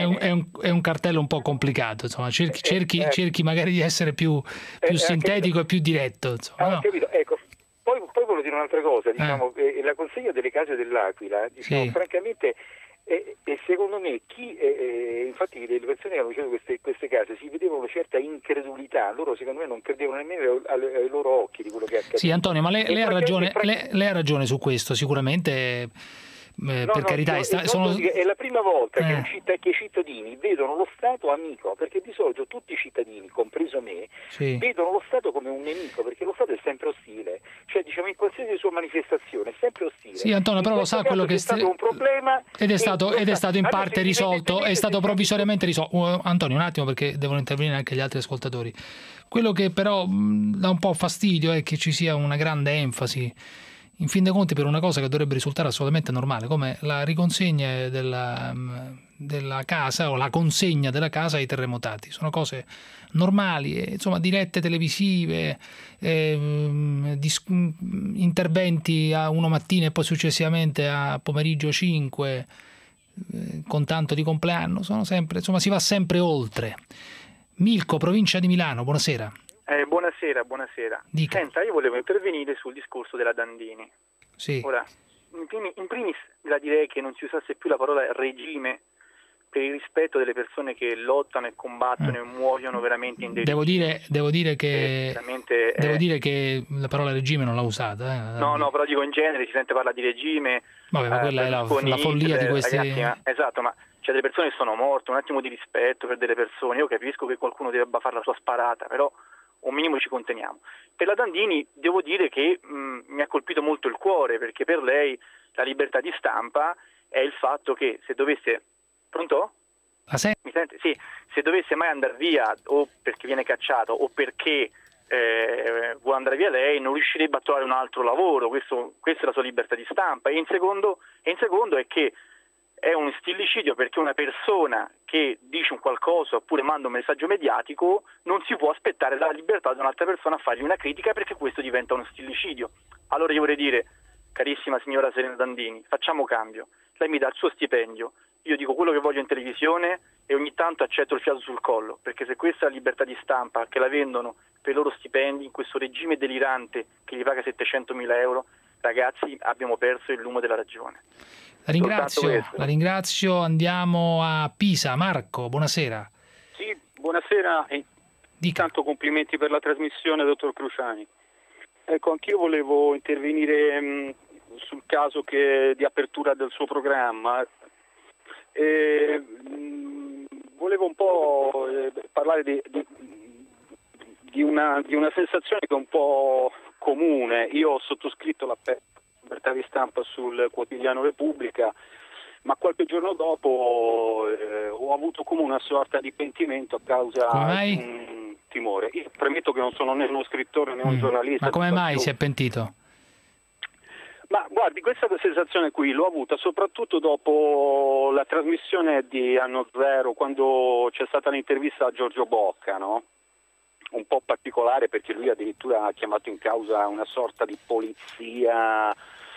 [SPEAKER 3] È un cartello un po' complicato, insomma, cerchi magari di essere più sintetico e più diretto. Insomma,
[SPEAKER 5] capito, ecco. Poi volevo dire un'altra cosa, la consegna delle case dell'Aquila, francamente, e secondo me infatti le persone che hanno ricevuto queste case si vedevano una certa incredulità, loro secondo me non credevano nemmeno ai loro occhi di quello che è accaduto.
[SPEAKER 3] Sì, Antonio, ma lei ha ragione su questo, sicuramente. Per carità,
[SPEAKER 5] è la prima volta che i cittadini vedono lo Stato amico, perché di solito tutti i cittadini, compreso me, vedono lo Stato come un nemico, perché lo Stato è sempre ostile, cioè in qualsiasi sua manifestazione è sempre ostile.
[SPEAKER 3] Sì, Antonio, però lo sa quello che è
[SPEAKER 5] stato un problema
[SPEAKER 3] ed è stato in parte risolto, è stato provvisoriamente risolto. Antonio, un attimo, perché devono intervenire anche gli altri ascoltatori. Quello che però dà un po' fastidio è che ci sia una grande enfasi, in fin dei conti, per una cosa che dovrebbe risultare assolutamente normale, come la riconsegna della casa o la consegna della casa ai terremotati. Sono cose normali, dirette televisive, interventi a 1 mattina e poi successivamente a pomeriggio 5, con tanto di compleanno, sono sempre, si va sempre oltre. Milko, provincia di Milano, buonasera.
[SPEAKER 6] Buonasera.
[SPEAKER 3] Dica.
[SPEAKER 6] Senta, io volevo intervenire sul discorso della Dandini.
[SPEAKER 3] Sì.
[SPEAKER 6] Ora, in primis la direi che non si usasse più la parola regime per il rispetto delle persone che lottano e combattono e muoiono veramente in
[SPEAKER 3] devo dire che la parola regime non l'ha usata.
[SPEAKER 6] No, però dico in genere si sente parlare di regime.
[SPEAKER 3] Vabbè, ma quella è la follia di questi...
[SPEAKER 6] Ragazzi, esatto, ma c'è delle persone che sono morte, un attimo di rispetto per delle persone. Io capisco che qualcuno debba fare la sua sparata, però un minimo ci conteniamo. Per la Dandini devo dire che mi ha colpito molto il cuore, perché per lei la libertà di stampa è il fatto che se dovesse... Pronto? Mi sente? Sì, se dovesse mai andare via, o perché viene cacciato o perché vuole andare via lei, non riuscirebbe a trovare un altro lavoro. Questa è la sua libertà di stampa. E in secondo è che è un stillicidio, perché una persona che dice un qualcosa oppure manda un messaggio mediatico non si può aspettare la libertà di un'altra persona a fargli una critica, perché questo diventa uno stillicidio. Allora io vorrei dire, carissima signora Serena Dandini, facciamo cambio. Lei mi dà il suo stipendio, io dico quello che voglio in televisione e ogni tanto accetto il fiato sul collo, perché se questa è la libertà di stampa che la vendono per i loro stipendi in questo regime delirante che gli paga 700.000 euro, ragazzi, abbiamo perso il lume della ragione.
[SPEAKER 3] La ringrazio, andiamo a Pisa. Marco, buonasera.
[SPEAKER 7] Sì, buonasera e intanto complimenti per la trasmissione, dottor Cruciani. Ecco, anch'io volevo intervenire sul caso di apertura del suo programma. Volevo un po' parlare di una sensazione che è un po' comune. Io ho sottoscritto l'appello alla libertà di stampa sul quotidiano Repubblica, ma qualche giorno dopo ho avuto come una sorta di pentimento a causa di un timore. Io premetto che non sono né uno scrittore né un giornalista.
[SPEAKER 3] Ma come mai si è pentito?
[SPEAKER 7] Ma guardi, questa sensazione qui l'ho avuta soprattutto dopo la trasmissione di Anno Zero, quando c'è stata l'intervista a Giorgio Bocca, no? Un po' particolare, perché lui addirittura ha chiamato in causa una sorta di polizia,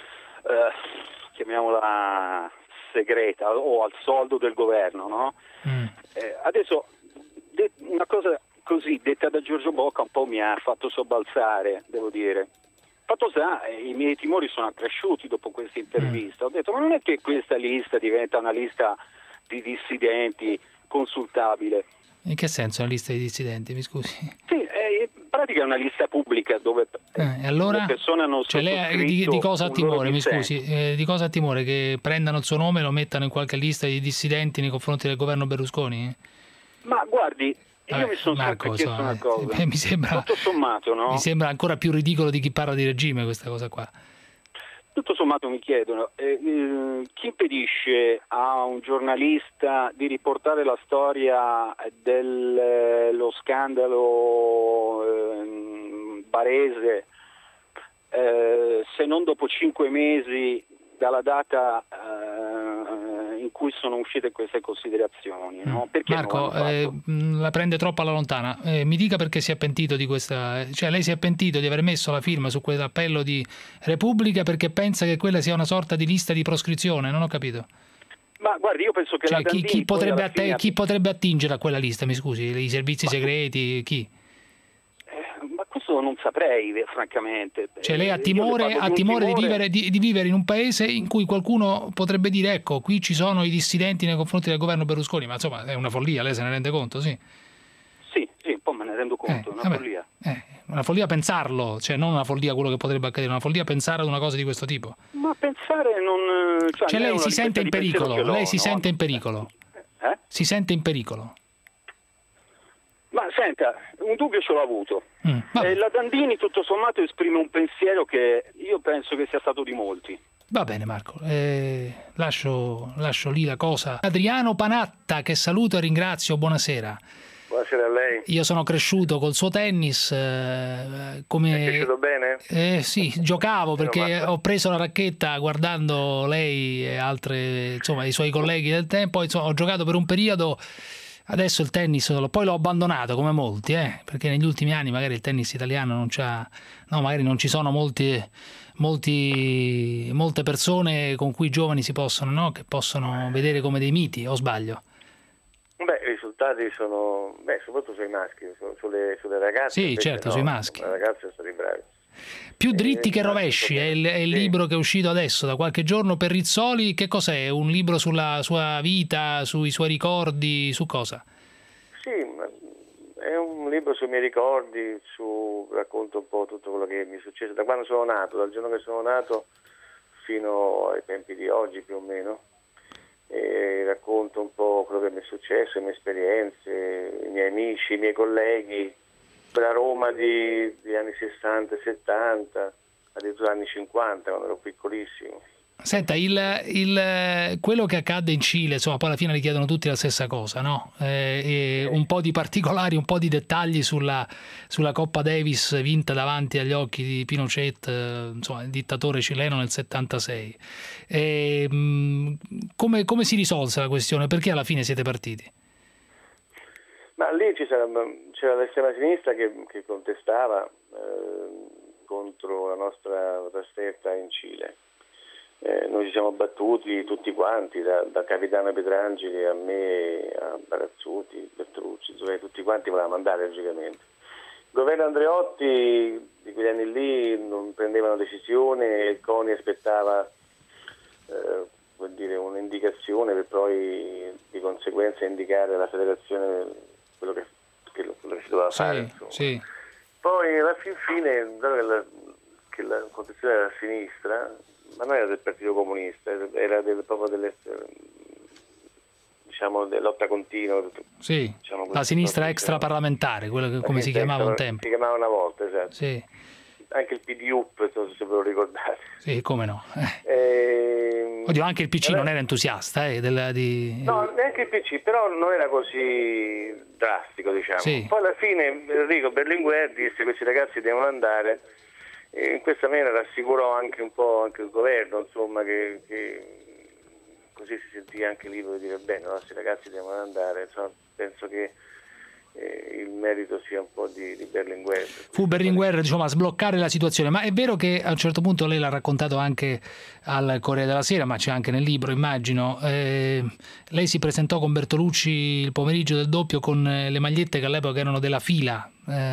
[SPEAKER 7] chiamiamola segreta, o al soldo del governo, no? Adesso una cosa così detta da Giorgio Bocca un po' mi ha fatto sobbalzare, devo dire. Fatto sta, i miei timori sono accresciuti dopo questa intervista. Ho detto, ma non è che questa lista diventa una lista di dissidenti consultabile?
[SPEAKER 3] In che senso una lista di dissidenti, mi scusi?
[SPEAKER 7] Sì, in pratica è una lista pubblica dove
[SPEAKER 3] allora,
[SPEAKER 7] le persone hanno sottoscritto
[SPEAKER 3] di cosa ha timore, mi
[SPEAKER 7] dissenso.
[SPEAKER 3] scusi? Di cosa ha timore? Che prendano il suo nome e lo mettano in qualche lista di dissidenti nei confronti del governo Berlusconi?
[SPEAKER 7] Ma guardi, io mi sono sempre chiesto una cosa.
[SPEAKER 3] Mi sembra,
[SPEAKER 7] tutto sommato, no?
[SPEAKER 3] Mi sembra ancora più ridicolo di chi parla di regime questa cosa qua.
[SPEAKER 7] Tutto sommato mi chiedono, chi impedisce a un giornalista di riportare la storia dello scandalo barese se non dopo 5 mesi dalla data in cui sono uscite queste considerazioni, no? Perché
[SPEAKER 3] Marco, la prende troppo alla lontana. Mi dica perché si è pentito di questa... Cioè lei si è pentito di aver messo la firma su quell'appello di Repubblica perché pensa che quella sia una sorta di lista di proscrizione, non ho capito.
[SPEAKER 7] Ma guardi, io penso che
[SPEAKER 3] chi potrebbe attingere a quella lista, mi scusi? I servizi segreti, chi?
[SPEAKER 7] Ma questo non saprei, francamente.
[SPEAKER 3] Cioè lei ha timore di vivere in un paese in cui qualcuno potrebbe dire ecco, qui ci sono i dissidenti nei confronti del governo Berlusconi, ma insomma è una follia, lei se ne rende conto, sì?
[SPEAKER 7] Sì, un po' me ne rendo conto, è una follia.
[SPEAKER 3] Una follia pensarlo, cioè non una follia quello che potrebbe accadere, una follia pensare ad una cosa di questo tipo.
[SPEAKER 7] Ma pensare non...
[SPEAKER 3] Cioè lei si sente in pericolo, sente in pericolo. Si sente in pericolo.
[SPEAKER 7] Ma senta, un dubbio ce l'ho avuto. La Dandini tutto sommato esprime un pensiero che io penso che sia stato di molti.
[SPEAKER 3] Va bene Marco, lascio lì la cosa. Adriano Panatta, che saluto e ringrazio, buonasera.
[SPEAKER 8] Buonasera a lei.
[SPEAKER 3] Io sono cresciuto col suo tennis. Come...
[SPEAKER 8] È cresciuto bene?
[SPEAKER 3] Sì, giocavo perché ho preso la racchetta guardando lei e altre, insomma, i suoi colleghi del tempo, insomma, ho giocato per un periodo. Adesso il tennis poi l'ho abbandonato come molti, perché negli ultimi anni magari il tennis italiano magari non ci sono molte persone con cui i giovani si possono, che possono vedere come dei miti, o sbaglio?
[SPEAKER 8] Beh, i risultati sono, soprattutto sui maschi, sulle ragazze.
[SPEAKER 3] Sì, certo, sui maschi.
[SPEAKER 8] Le ragazze sono stati bravi.
[SPEAKER 3] Più dritti che rovesci è il libro che è uscito adesso da qualche giorno per Rizzoli. Che cos'è? Un libro sulla sua vita, sui suoi ricordi, su cosa?
[SPEAKER 8] Sì, è un libro sui miei ricordi, racconto un po' tutto quello che mi è successo da quando sono nato, dal giorno che sono nato fino ai tempi di oggi più o meno, e racconto un po' quello che mi è successo, le mie esperienze, i miei amici, i miei colleghi. quella Roma di anni 60 e 70, addirittura anni 50, quando ero piccolissimo.
[SPEAKER 3] Senta, quello che accadde in Cile, insomma, poi alla fine richiedono tutti la stessa cosa, no? Un po' di particolari, un po' di dettagli sulla Coppa Davis vinta davanti agli occhi di Pinochet, insomma, il dittatore cileno nel 76. Come si risolse la questione? Perché alla fine siete partiti?
[SPEAKER 8] Ma lì c'era l'estrema sinistra che contestava contro la nostra trasferta in Cile. Noi ci siamo battuti tutti quanti, da Capitano Pietrangeli a me, a Barazzuti, Bertolucci, tutti quanti volevamo andare logicamente. Il governo Andreotti di quegli anni lì non prendeva una decisione e il CONI aspettava un'indicazione per poi di conseguenza indicare alla federazione quello che si doveva fare.
[SPEAKER 3] Sì.
[SPEAKER 8] Poi alla fine, che la contestazione era a sinistra, ma non era del Partito Comunista, era proprio della lotta continua.
[SPEAKER 3] Sì, la sinistra extraparlamentare, quello come si chiamava un tempo.
[SPEAKER 8] Si chiamava una volta, esatto.
[SPEAKER 3] Sì.
[SPEAKER 8] Anche il PDUP, non so se ve lo ricordate.
[SPEAKER 3] Sì, come no. Oddio, anche il PC non era entusiasta.
[SPEAKER 8] No, neanche il PC, però non era così drastico, diciamo.
[SPEAKER 3] Sì.
[SPEAKER 8] Poi alla fine Enrico Berlinguer disse: questi ragazzi devono andare. E in questa maniera rassicurò anche un po' anche il governo, insomma, che così si sentiva anche libero di dire: bene, i nostri ragazzi devono andare. Insomma, penso che il merito sia un po' di Berlinguer.
[SPEAKER 3] Fu Berlinguer, a sbloccare la situazione. Ma è vero che a un certo punto lei l'ha raccontato anche al Corriere della Sera, ma c'è anche nel libro, immagino. Lei si presentò con Bertolucci il pomeriggio del doppio con le magliette che all'epoca erano della fila.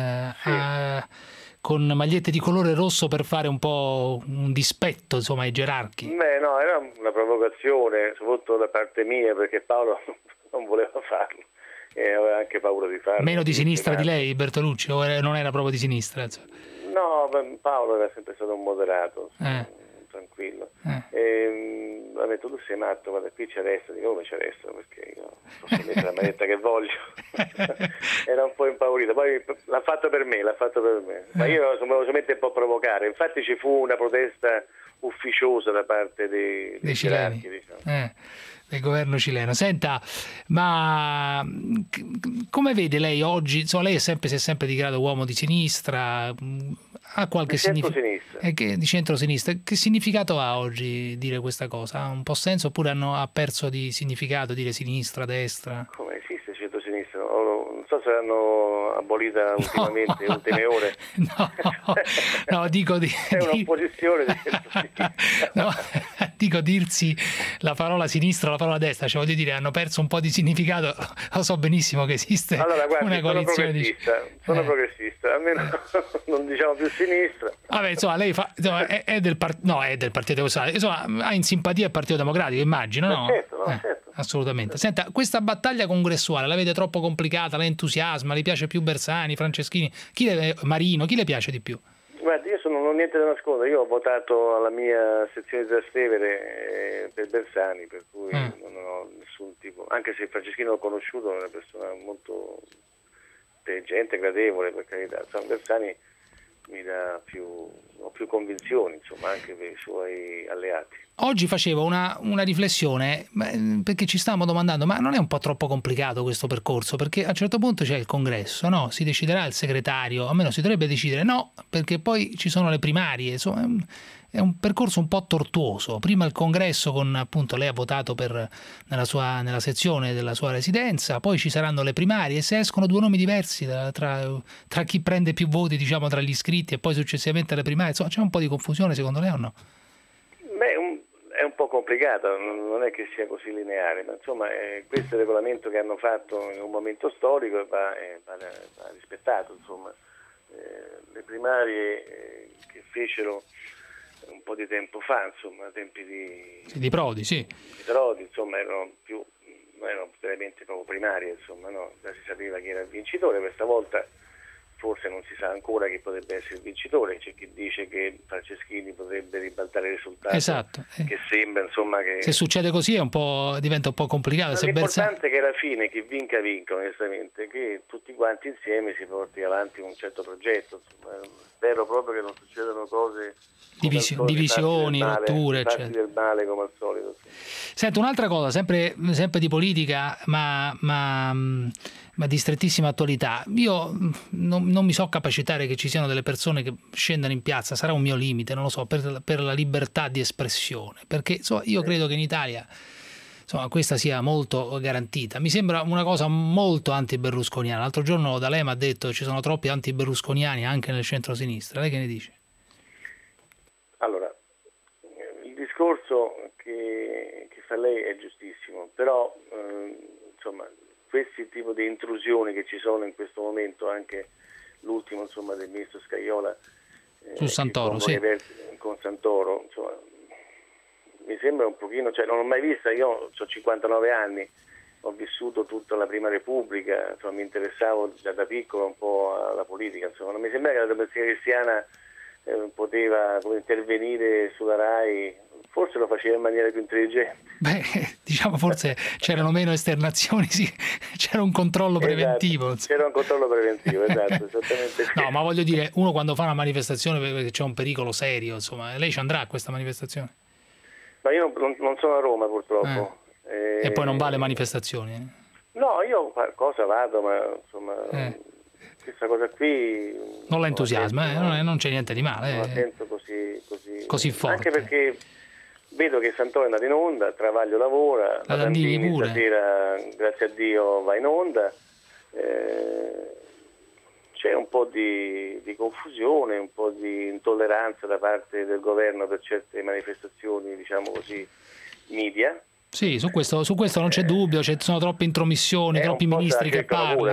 [SPEAKER 3] Con magliette di colore rosso per fare un po' un dispetto, ai gerarchi.
[SPEAKER 8] Beh, no, era una provocazione, soprattutto da parte mia, perché Paolo non voleva farlo e aveva anche paura di farlo.
[SPEAKER 3] Meno di sinistra di lei, Bertolucci, o non era proprio di sinistra?
[SPEAKER 8] No, Paolo era sempre stato un moderato, tranquillo. Ha detto: tu sei matto, guarda, qui ci arrestano. Dico: come ci arrestano? Perché io posso mettere la maglietta che voglio. Era un po' impaurito, poi l'ha fatto per me. Ma io sono velocemente un po' provocare. Infatti ci fu una protesta ufficiosa da parte dei
[SPEAKER 3] cileni, del governo cileno. Senta, ma come vede lei oggi? Lei si è sempre dichiarato uomo di sinistra, ha qualche significato di centro-sinistra. Che significato ha oggi dire questa cosa? Ha un po' senso oppure ha perso di significato dire sinistra, destra?
[SPEAKER 8] Come esiste centro-sinistra? Non so se l'hanno abolita ultimamente, in ultime ore.
[SPEAKER 3] No, dico
[SPEAKER 8] è un'opposizione di centro-sinistra.
[SPEAKER 3] No, dico dirsi la parola sinistra o la parola destra, voglio dire, hanno perso un po' di significato. Lo so benissimo che esiste una coalizione.
[SPEAKER 8] Sono progressista, almeno non diciamo più sinistra.
[SPEAKER 3] Vabbè, lei è del Partito Democratico, ha in simpatia il Partito Democratico, immagino, no?
[SPEAKER 8] Certo.
[SPEAKER 3] Assolutamente. Senta, questa battaglia congressuale la vede troppo complicata, la entusiasma, le piace più Bersani, Franceschini, Marino, chi le piace di più?
[SPEAKER 8] Guardi, io non ho niente da nascondere, io ho votato alla mia sezione di Trastevere per Bersani, per cui non ho nessun tipo, anche se Franceschini l'ho conosciuto, è una persona molto intelligente, gradevole, per carità. Bersani mi dà ho più convinzioni, anche per i suoi alleati.
[SPEAKER 3] Oggi facevo una riflessione, perché ci stavamo domandando: ma non è un po' troppo complicato questo percorso? Perché a un certo punto c'è il congresso, no? Si deciderà il segretario, almeno si dovrebbe decidere, no, perché poi ci sono le primarie, è un percorso un po' tortuoso. Prima il congresso con, appunto, lei ha votato nella sezione della sua residenza, poi ci saranno le primarie, e se escono due nomi diversi tra chi prende più voti, tra gli iscritti, e poi successivamente le primarie, c'è un po' di confusione, secondo lei, o no?
[SPEAKER 8] È un po' complicato, non è che sia così lineare, ma questo è il regolamento che hanno fatto in un momento storico e va rispettato. Le primarie che fecero un po' di tempo fa, tempi di
[SPEAKER 3] Prodi, sì.
[SPEAKER 8] Di Prodi, erano veramente proprio primarie, già si sapeva chi era il vincitore. Questa volta forse non si sa ancora chi potrebbe essere il vincitore, c'è chi dice che Franceschini potrebbe ribaltare il risultato,
[SPEAKER 3] esatto.
[SPEAKER 8] Che sembra insomma che...
[SPEAKER 3] Se succede così diventa un po' complicato.
[SPEAKER 8] L'importante è che alla fine chi vinca, onestamente, che tutti quanti insieme si porti avanti un certo progetto, insomma, spero proprio che non succedano cose...
[SPEAKER 3] divisioni, rotture, eccetera.
[SPEAKER 8] Del male come al solito.
[SPEAKER 3] Senti, un'altra cosa, sempre di politica, ma di strettissima attualità. Io non mi so capacitare che ci siano delle persone che scendano in piazza, sarà un mio limite, non lo so, per la libertà di espressione, perché io credo che in Italia questa sia molto garantita. Mi sembra una cosa molto anti-berlusconiana. L'altro giorno D'Alema ha detto che ci sono troppi anti-berlusconiani anche nel centro-sinistra. Lei che ne dice?
[SPEAKER 8] Allora, il discorso che fa lei è giustissimo, però insomma questi tipi di intrusioni che ci sono in questo momento, anche l'ultimo insomma del ministro Scajola
[SPEAKER 3] su Santoro, sì.
[SPEAKER 8] Con Santoro, insomma, mi sembra un pochino, non l'ho mai vista, io ho 59 anni, ho vissuto tutta la Prima Repubblica, insomma, mi interessavo già da piccolo un po' alla politica, insomma, non mi sembra che la Democrazia Cristiana poteva intervenire sulla RAI, forse lo faceva in maniera più intelligente.
[SPEAKER 3] Forse c'erano meno esternazioni, sì. C'era un controllo preventivo.
[SPEAKER 8] C'era un controllo preventivo, esatto, esattamente.
[SPEAKER 3] No, ma voglio dire, uno quando fa una manifestazione perché c'è un pericolo serio, insomma, lei ci andrà a questa manifestazione?
[SPEAKER 8] Ma io non sono a Roma purtroppo.
[SPEAKER 3] E poi non va alle manifestazioni?
[SPEAKER 8] No, io qualcosa vado, ma insomma... Questa cosa qui
[SPEAKER 3] non la entusiasma, non c'è niente di male.
[SPEAKER 8] Non la sento così
[SPEAKER 3] forte.
[SPEAKER 8] Anche perché vedo che Santoro è andato in onda, Travaglio lavora,
[SPEAKER 3] la Dandini pure.
[SPEAKER 8] Stasera, grazie a Dio, va in onda. C'è un po' di confusione, un po' di intolleranza da parte del governo per certe manifestazioni, diciamo così, media.
[SPEAKER 3] Sì, su questo non c'è dubbio, sono troppe intromissioni, troppi ministri che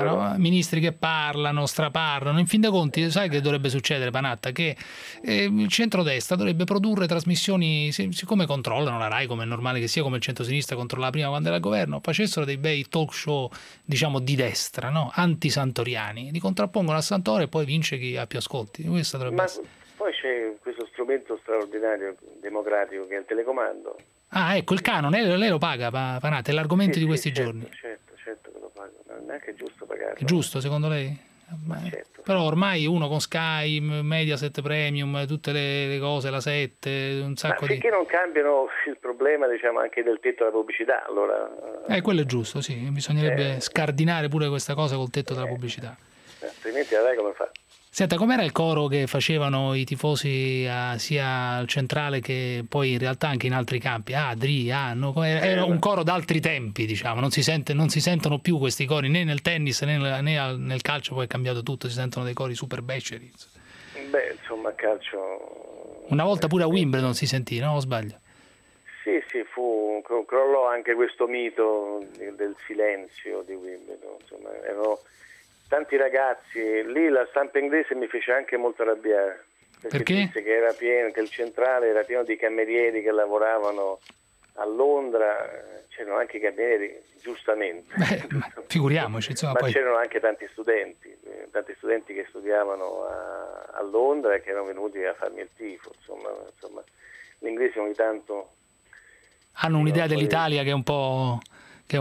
[SPEAKER 3] parlano, straparlano. In fin dei conti, sai che dovrebbe succedere, Panatta? Che il centrodestra dovrebbe produrre trasmissioni, siccome controllano la RAI, come è normale che sia, come il centrosinistra controllava prima quando era al governo, facessero dei bei talk show, diciamo, di destra, no? Anti-santoriani, li contrappongono a Santoro e poi vince chi ha più ascolti. Questo dovrebbe essere.
[SPEAKER 8] Poi c'è questo strumento straordinario, democratico, che è il telecomando.
[SPEAKER 3] Ah, ecco, il canone, lei lo paga, Panatta, è l'argomento di questi giorni.
[SPEAKER 8] Certo che lo pago, non è che è giusto pagarlo.
[SPEAKER 3] È giusto, secondo lei?
[SPEAKER 8] Certo.
[SPEAKER 3] Però ormai uno con Sky, Mediaset Premium, tutte le cose, la 7, un sacco di...
[SPEAKER 8] Finché non cambiano il problema, diciamo, anche del tetto della pubblicità, allora...
[SPEAKER 3] quello è giusto, sì, bisognerebbe scardinare pure questa cosa col tetto della pubblicità.
[SPEAKER 8] Altrimenti la RAI come fa?
[SPEAKER 3] Senta, com'era il coro che facevano i tifosi sia al centrale che poi in realtà anche in altri campi? Era un coro d'altri tempi, diciamo, non si sentono più questi cori né nel tennis né nel calcio, poi è cambiato tutto, si sentono dei cori super beceri.
[SPEAKER 8] Insomma, calcio...
[SPEAKER 3] Una volta pure a Wimbledon si sentì, no? O sbaglio?
[SPEAKER 8] Sì, crollò anche questo mito del silenzio di Wimbledon, insomma, erano... Tanti ragazzi, lì la stampa inglese mi fece anche molto arrabbiare, perché disse che era pieno, che il centrale era pieno di camerieri che lavoravano a Londra, c'erano anche i camerieri, giustamente.
[SPEAKER 3] Figuriamoci, insomma.
[SPEAKER 8] Ma c'erano anche tanti studenti che studiavano a Londra e che erano venuti a farmi il tifo, insomma gli inglesi ogni tanto...
[SPEAKER 3] Hanno un'idea dell'Italia che è un po'... C'è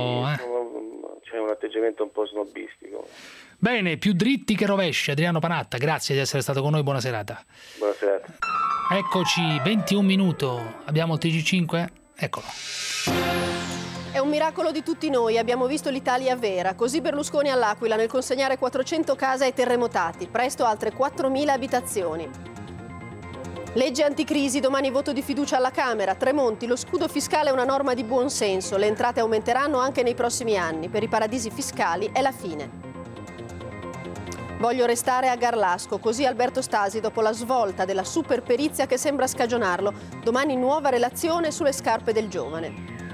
[SPEAKER 8] un atteggiamento un po' snobbistico.
[SPEAKER 3] Bene, più dritti che rovesci. Adriano Panatta, grazie di essere stato con noi, buona serata.
[SPEAKER 8] Buona serata.
[SPEAKER 3] Eccoci, 21 minuti, abbiamo il TG5, eccolo.
[SPEAKER 9] È un miracolo di tutti noi, abbiamo visto l'Italia vera, così Berlusconi all'Aquila nel consegnare 400 case ai terremotati, presto altre 4.000 abitazioni. Legge anticrisi, domani voto di fiducia alla Camera. Tremonti, lo scudo fiscale è una norma di buon senso. Le entrate aumenteranno anche nei prossimi anni. Per i paradisi fiscali è la fine. Voglio restare a Garlasco, così Alberto Stasi dopo la svolta della superperizia che sembra scagionarlo. Domani nuova relazione sulle scarpe del giovane.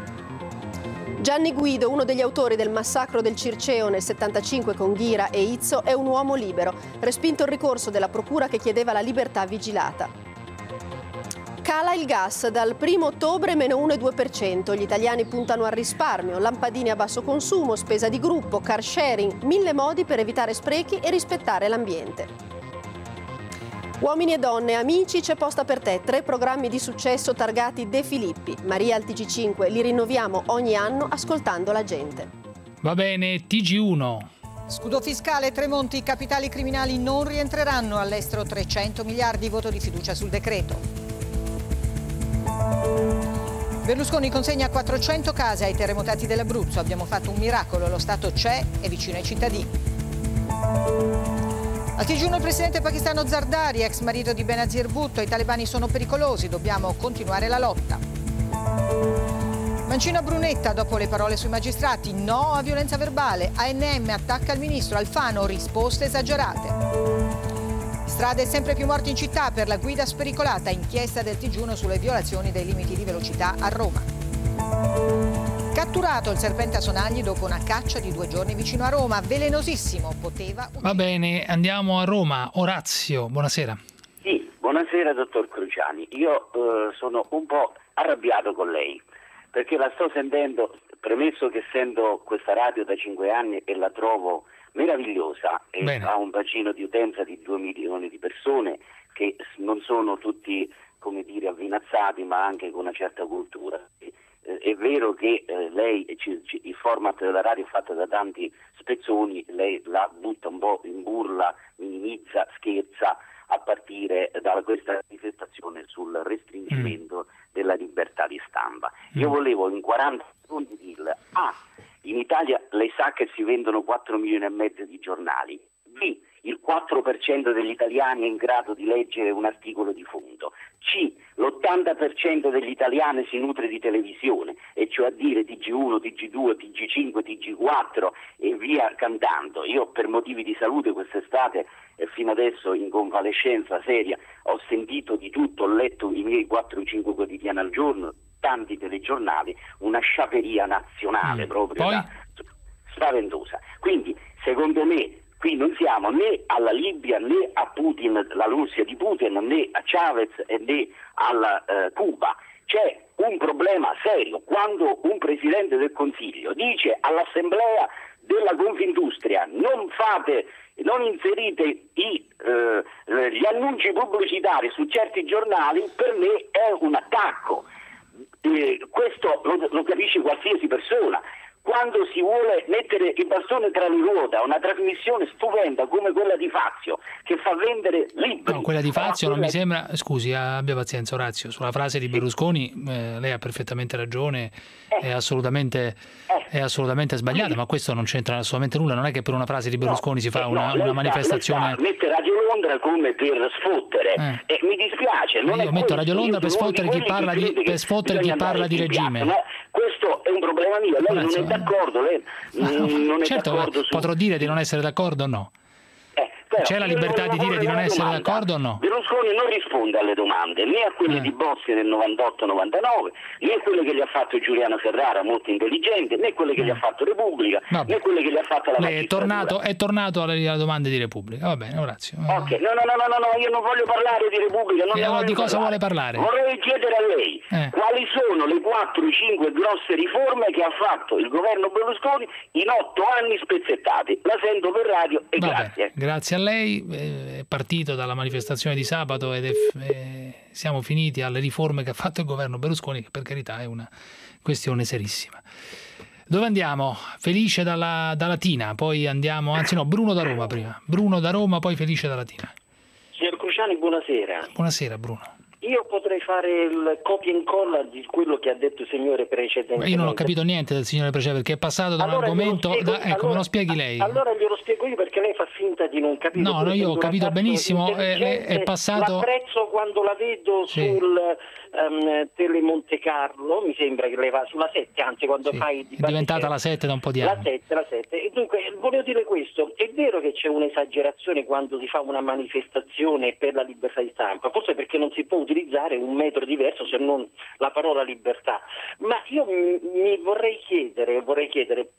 [SPEAKER 9] Gianni Guido, uno degli autori del massacro del Circeo nel 75 con Ghira e Izzo, è un uomo libero. Respinto il ricorso della procura che chiedeva la libertà vigilata. Cala il gas, dal 1 ottobre meno 1,2%. Gli italiani puntano al risparmio, lampadine a basso consumo, spesa di gruppo, car sharing, 1000 modi per evitare sprechi e rispettare l'ambiente. Uomini e donne, amici, c'è posta per te. 3 programmi di successo targati De Filippi. Maria al TG5, li rinnoviamo ogni anno ascoltando la gente.
[SPEAKER 3] Va bene, TG1.
[SPEAKER 24] Scudo fiscale, Tremonti, i capitali criminali non rientreranno, all'estero 300 miliardi, voto di fiducia sul decreto. Berlusconi consegna 400 case ai terremotati dell'Abruzzo, abbiamo fatto un miracolo, lo Stato c'è, è vicino ai cittadini. Al TG1 il presidente pakistano Zardari, ex marito di Benazir Bhutto, i talebani sono pericolosi, dobbiamo continuare la lotta. Mancino a Brunetta, dopo le parole sui magistrati, no a violenza verbale, ANM attacca il ministro, Alfano, risposte esagerate. Strade sempre più morti in città per la guida spericolata, inchiesta del TG1 sulle violazioni dei limiti di velocità a Roma. Catturato il serpente a sonagli dopo una caccia di 2 giorni vicino a Roma, velenosissimo, poteva...
[SPEAKER 3] Va bene, andiamo a Roma. Orazio, buonasera.
[SPEAKER 10] Sì, buonasera dottor Cruciani. Io sono un po' arrabbiato con lei, perché la sto sentendo, premesso che sento questa radio da 5 anni e la trovo meravigliosa e ha un bacino di utenza di 2 milioni di persone che non sono tutti, come dire, avvinazzati, ma anche con una certa cultura. È vero che lei, il format della radio è fatto da tanti spezzoni, lei la butta un po' in burla, minimizza, scherza, a partire da questa manifestazione sul restringimento della libertà di stampa. Io volevo in 40 secondi dirle: A, in Italia lei sa che si vendono 4 milioni e mezzo di giornali. B, il 4% degli italiani è in grado di leggere un articolo di fondo. C, l'80% degli italiani si nutre di televisione, e cioè a dire TG1, TG2, TG5, TG4 e via cantando. Io per motivi di salute quest'estate fino adesso in convalescenza seria ho sentito di tutto, ho letto i miei 4-5 quotidiani al giorno, tanti telegiornali, una sciaperia nazionale proprio spaventosa. Quindi secondo me qui non siamo né alla Libia né a Putin, la Russia di Putin, né a Chavez né alla Cuba. C'è un problema serio quando un Presidente del Consiglio dice all'Assemblea della Confindustria non inserite gli annunci pubblicitari su certi giornali, per me è un attacco. Questo lo capisce qualsiasi persona. Quando si vuole mettere il bastone tra le ruote a una trasmissione stupenda come quella di Fazio, che fa vendere libri... No,
[SPEAKER 3] quella di Fazio non mi sembra... Scusi, abbia pazienza Orazio, sulla frase di Berlusconi lei ha perfettamente ragione, è assolutamente sbagliata, ma questo non c'entra assolutamente nulla, non è che per una frase di Berlusconi si fa una manifestazione...
[SPEAKER 10] Mette Radio Londra come per sfottere, e mi dispiace...
[SPEAKER 3] Io metto Radio Londra per sfottere chi parla di regime.
[SPEAKER 10] No, questo è un problema mio, lei non è d'accordo, lei non è
[SPEAKER 3] certo,
[SPEAKER 10] d'accordo
[SPEAKER 3] potrò dire di non essere d'accordo o no? C'è la libertà di dire di non essere d'accordo o no?
[SPEAKER 10] Berlusconi non risponde alle domande, né a quelle di Bossi nel 98-99, né a quelle che gli ha fatto Giuliano Ferrara, molto intelligente, né quelle che gli ha fatto Repubblica, né quelle che gli ha fatto la magistratura.
[SPEAKER 3] È tornato alle domande di Repubblica, va bene, Orazio.
[SPEAKER 10] Ok, no, io non voglio parlare di Repubblica.
[SPEAKER 3] Di cosa vuole parlare?
[SPEAKER 10] Vorrei chiedere a lei quali sono le 4-5 grosse riforme che ha fatto il governo Berlusconi in 8 anni spezzettati. La sento per radio e grazie.
[SPEAKER 3] Grazie a lei, è partito dalla manifestazione di sabato ed siamo finiti alle riforme che ha fatto il governo Berlusconi, che per carità è una questione serissima. Dove andiamo? Felice da Latina, poi andiamo, Bruno da Roma prima. Bruno da Roma, poi Felice da Latina.
[SPEAKER 13] Signor Cruciani, buonasera.
[SPEAKER 3] Buonasera Bruno.
[SPEAKER 13] Io potrei fare il copia e incolla di quello che ha detto il signore precedentemente.
[SPEAKER 3] Io non ho capito niente del signore precedente, perché è passato da un argomento... me lo spieghi lei.
[SPEAKER 13] Allora glielo spiego io, perché lei fa finta di non capire.
[SPEAKER 3] No, io ho capito benissimo, è passato...
[SPEAKER 13] L'apprezzo quando la vedo sul Tele Monte Carlo, mi sembra che lei va sulla 7, anzi quando fai...
[SPEAKER 3] È diventata la 7 da un po' di anni.
[SPEAKER 13] La 7. E dunque, volevo dire questo, è vero che c'è un'esagerazione quando si fa una manifestazione per la libertà di stampa, forse perché non si può utilizzare un metro diverso se non la parola libertà, ma io mi vorrei chiedere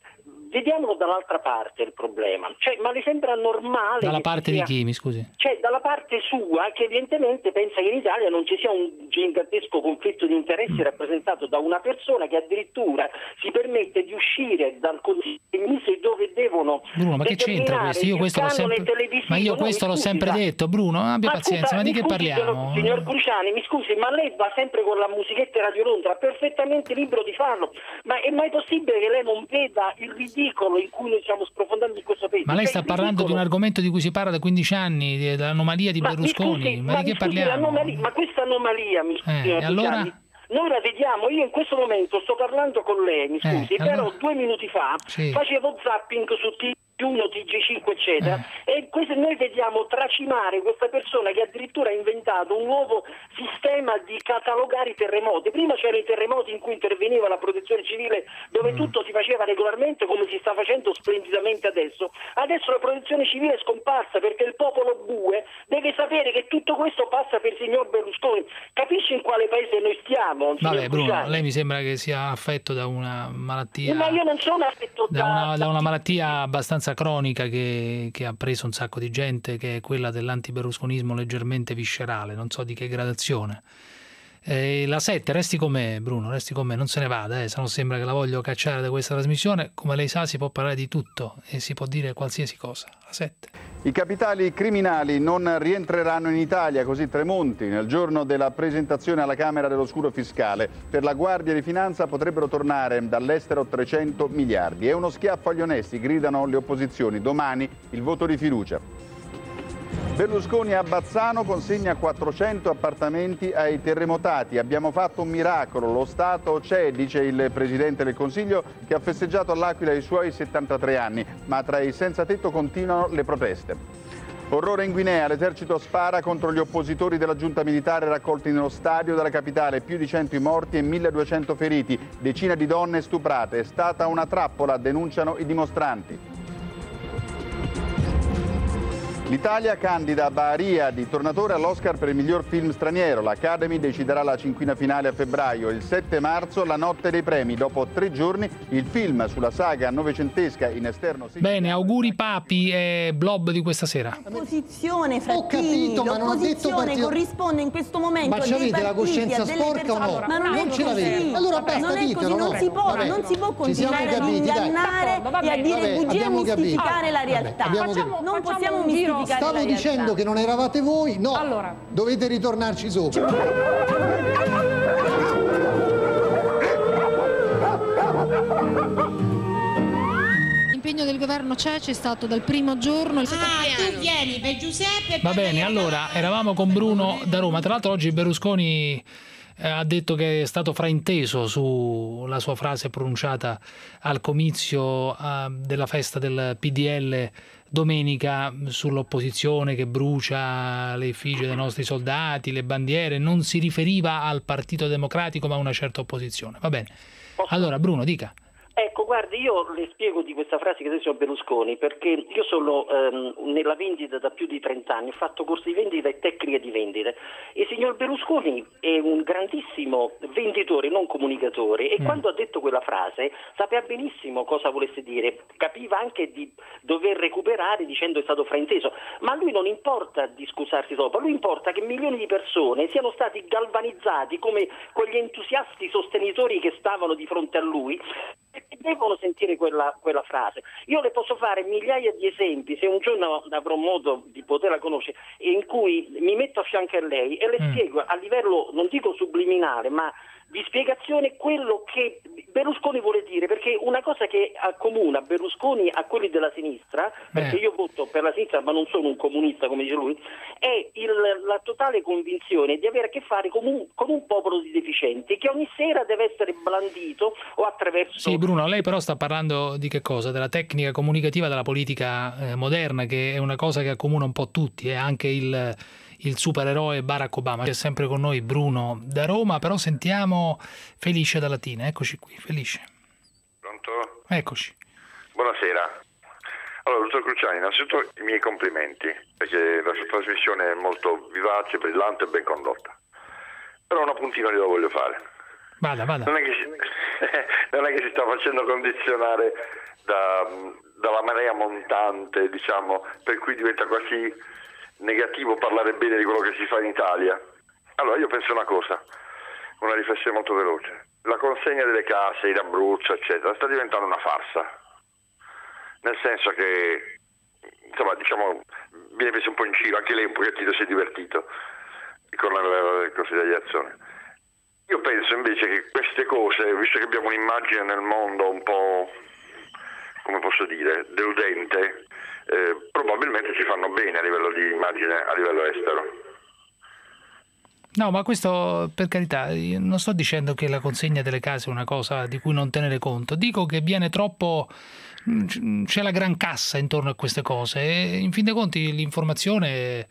[SPEAKER 13] vediamolo dall'altra parte il problema, cioè, ma le sembra normale?
[SPEAKER 3] Dalla parte di chi, mi scusi?
[SPEAKER 13] Cioè dalla parte sua, che evidentemente pensa che in Italia non ci sia un gigantesco conflitto di interessi rappresentato da una persona che addirittura si permette di uscire dal Consiglio dei Ministri dove devono
[SPEAKER 3] Bruno, ma che c'entra questo? Io questo l'ho sempre, ma io questo l'ho sempre detto, Bruno, abbia pazienza, ma di che parliamo?
[SPEAKER 13] Signor Cruciani, mi scusi, ma lei va sempre con la musichetta e Radio Londra, perfettamente libero di farlo, ma è mai possibile che lei non veda il ridicolo in cui noi stiamo sprofondando in questo paese?
[SPEAKER 3] Ma lei sta parlando di un argomento di cui si parla da 15 anni, dell'anomalia di Berlusconi, ma di che parliamo?
[SPEAKER 13] Ma questa anomalia, mi scusi,
[SPEAKER 3] e allora?
[SPEAKER 13] Noi la vediamo, io in questo momento sto parlando con lei, mi scusi, però 2 minuti fa facevo zapping su TG1, TG5 eccetera, e noi vediamo tracimare questa persona che addirittura ha inventato un nuovo sistema di catalogare i terremoti. Prima c'erano i terremoti in cui interveniva la protezione civile, dove tutto si faceva regolarmente come si sta facendo splendidamente adesso la protezione civile è scomparsa perché il popolo bue deve sapere che tutto questo passa per il signor Berlusconi. Capisci in quale paese noi stiamo?
[SPEAKER 3] Vabbè Bruno, lei mi sembra che sia affetto da una malattia,
[SPEAKER 13] ma io non sono affetto
[SPEAKER 3] da una malattia abbastanza cronica che ha preso un sacco di gente, che è quella dell'antiberlusconismo leggermente viscerale, non so di che gradazione. La 7, resti con me Bruno, resti con me, non se ne vada, se no sembra che la voglio cacciare da questa trasmissione. Come lei sa si può parlare di tutto e si può dire qualsiasi cosa. La 7.
[SPEAKER 14] I capitali criminali non rientreranno in Italia, così Tremonti nel giorno della presentazione alla Camera dello scudo fiscale. Per la Guardia di Finanza potrebbero tornare dall'estero 300 miliardi. È uno schiaffo agli onesti, gridano le opposizioni. Domani il voto di fiducia. Berlusconi a Bazzano consegna 400 appartamenti ai terremotati. Abbiamo fatto un miracolo, lo Stato c'è, dice il Presidente del Consiglio, che ha festeggiato all'Aquila i suoi 73 anni, ma tra i senza tetto continuano le proteste. Orrore in Guinea, l'esercito spara contro gli oppositori della giunta militare raccolti nello stadio della capitale, più di 100 i morti e 1200 feriti, decine di donne stuprate. È stata una trappola, denunciano i dimostranti. L'Italia candida Baharia di Tornatore all'Oscar per il miglior film straniero. L'Academy deciderà la cinquina finale a febbraio. Il 7 marzo la notte dei premi. Dopo 3 giorni il film sulla saga novecentesca in esterno.
[SPEAKER 3] Bene, auguri Papi e Blob di questa sera.
[SPEAKER 15] L'opposizione, Frattini, l'opposizione corrisponde in questo momento.
[SPEAKER 16] Ma avete la coscienza sporca o no?
[SPEAKER 15] Ma non ce l'avete.
[SPEAKER 16] Allora basta,
[SPEAKER 15] non è così, non si può continuare ad ingannare e a dire bugie e mistificare la realtà. Non possiamo mistificare.
[SPEAKER 16] Stavo dicendo che non eravate voi, no, allora dovete ritornarci sopra.
[SPEAKER 17] L'impegno del governo c'è stato dal primo giorno.
[SPEAKER 18] Tu vieni per Giuseppe.
[SPEAKER 3] Va bene, allora eravamo con Bruno da Roma. Tra l'altro oggi Berlusconi ha detto che è stato frainteso sulla sua frase pronunciata al comizio della festa del PDL domenica sull'opposizione che brucia le effigie dei nostri soldati, le bandiere. Non si riferiva al Partito Democratico ma a una certa opposizione. Va bene. Allora Bruno, dica.
[SPEAKER 13] Ecco, guardi, io le spiego di questa frase che adesso ho Berlusconi, perché io sono nella vendita da più di 30 anni, ho fatto corsi di vendita e tecniche di vendita, e il signor Berlusconi è un grandissimo venditore, non comunicatore, e quando ha detto quella frase sapeva benissimo cosa volesse dire, capiva anche di dover recuperare dicendo è stato frainteso, ma a lui non importa di scusarsi dopo, a lui importa che milioni di persone siano stati galvanizzati come quegli entusiasti sostenitori che stavano di fronte a lui, devono sentire quella frase. Io le posso fare migliaia di esempi, se un giorno avrò modo di poterla conoscere, in cui mi metto a fianco a lei e le spiego a livello, non dico subliminale, ma di spiegazione quello che Berlusconi vuole dire, perché una cosa che accomuna Berlusconi a quelli della sinistra, perché io voto per la sinistra ma non sono un comunista come dice lui, è la totale convinzione di avere a che fare con un popolo di deficienti che ogni sera deve essere blandito o attraverso...
[SPEAKER 3] Sì Bruno, lei però sta parlando di che cosa? Della tecnica comunicativa della politica moderna, che è una cosa che accomuna un po' tutti, anche il supereroe Barack Obama. È sempre con noi Bruno da Roma, però sentiamo Felice da Latina. Eccoci qui, Felice.
[SPEAKER 19] Pronto?
[SPEAKER 3] Eccoci.
[SPEAKER 19] Buonasera. Allora, dottor Cruciani, innanzitutto i miei complimenti, perché la sua trasmissione è molto vivace, brillante e ben condotta. Però una puntina gliela voglio fare.
[SPEAKER 3] Vada.
[SPEAKER 19] Non è che si sta facendo condizionare dalla marea montante, diciamo, per cui diventa quasi negativo parlare bene di quello che si fa in Italia. Allora io penso una riflessione molto veloce. La consegna delle case in Abruzzo, eccetera, sta diventando una farsa. Nel senso che, insomma, diciamo, viene preso un po' in giro, anche lei un pochettino si è divertito con la consigliazione. Io penso invece che queste cose, visto che abbiamo un'immagine nel mondo un po', come posso dire, deludente, probabilmente ci fanno bene a livello di immagine, a livello estero.
[SPEAKER 3] No, ma questo, per carità, io non sto dicendo che la consegna delle case è una cosa di cui non tenere conto, dico che viene troppo, c'è la gran cassa intorno a queste cose e in fin dei conti l'informazione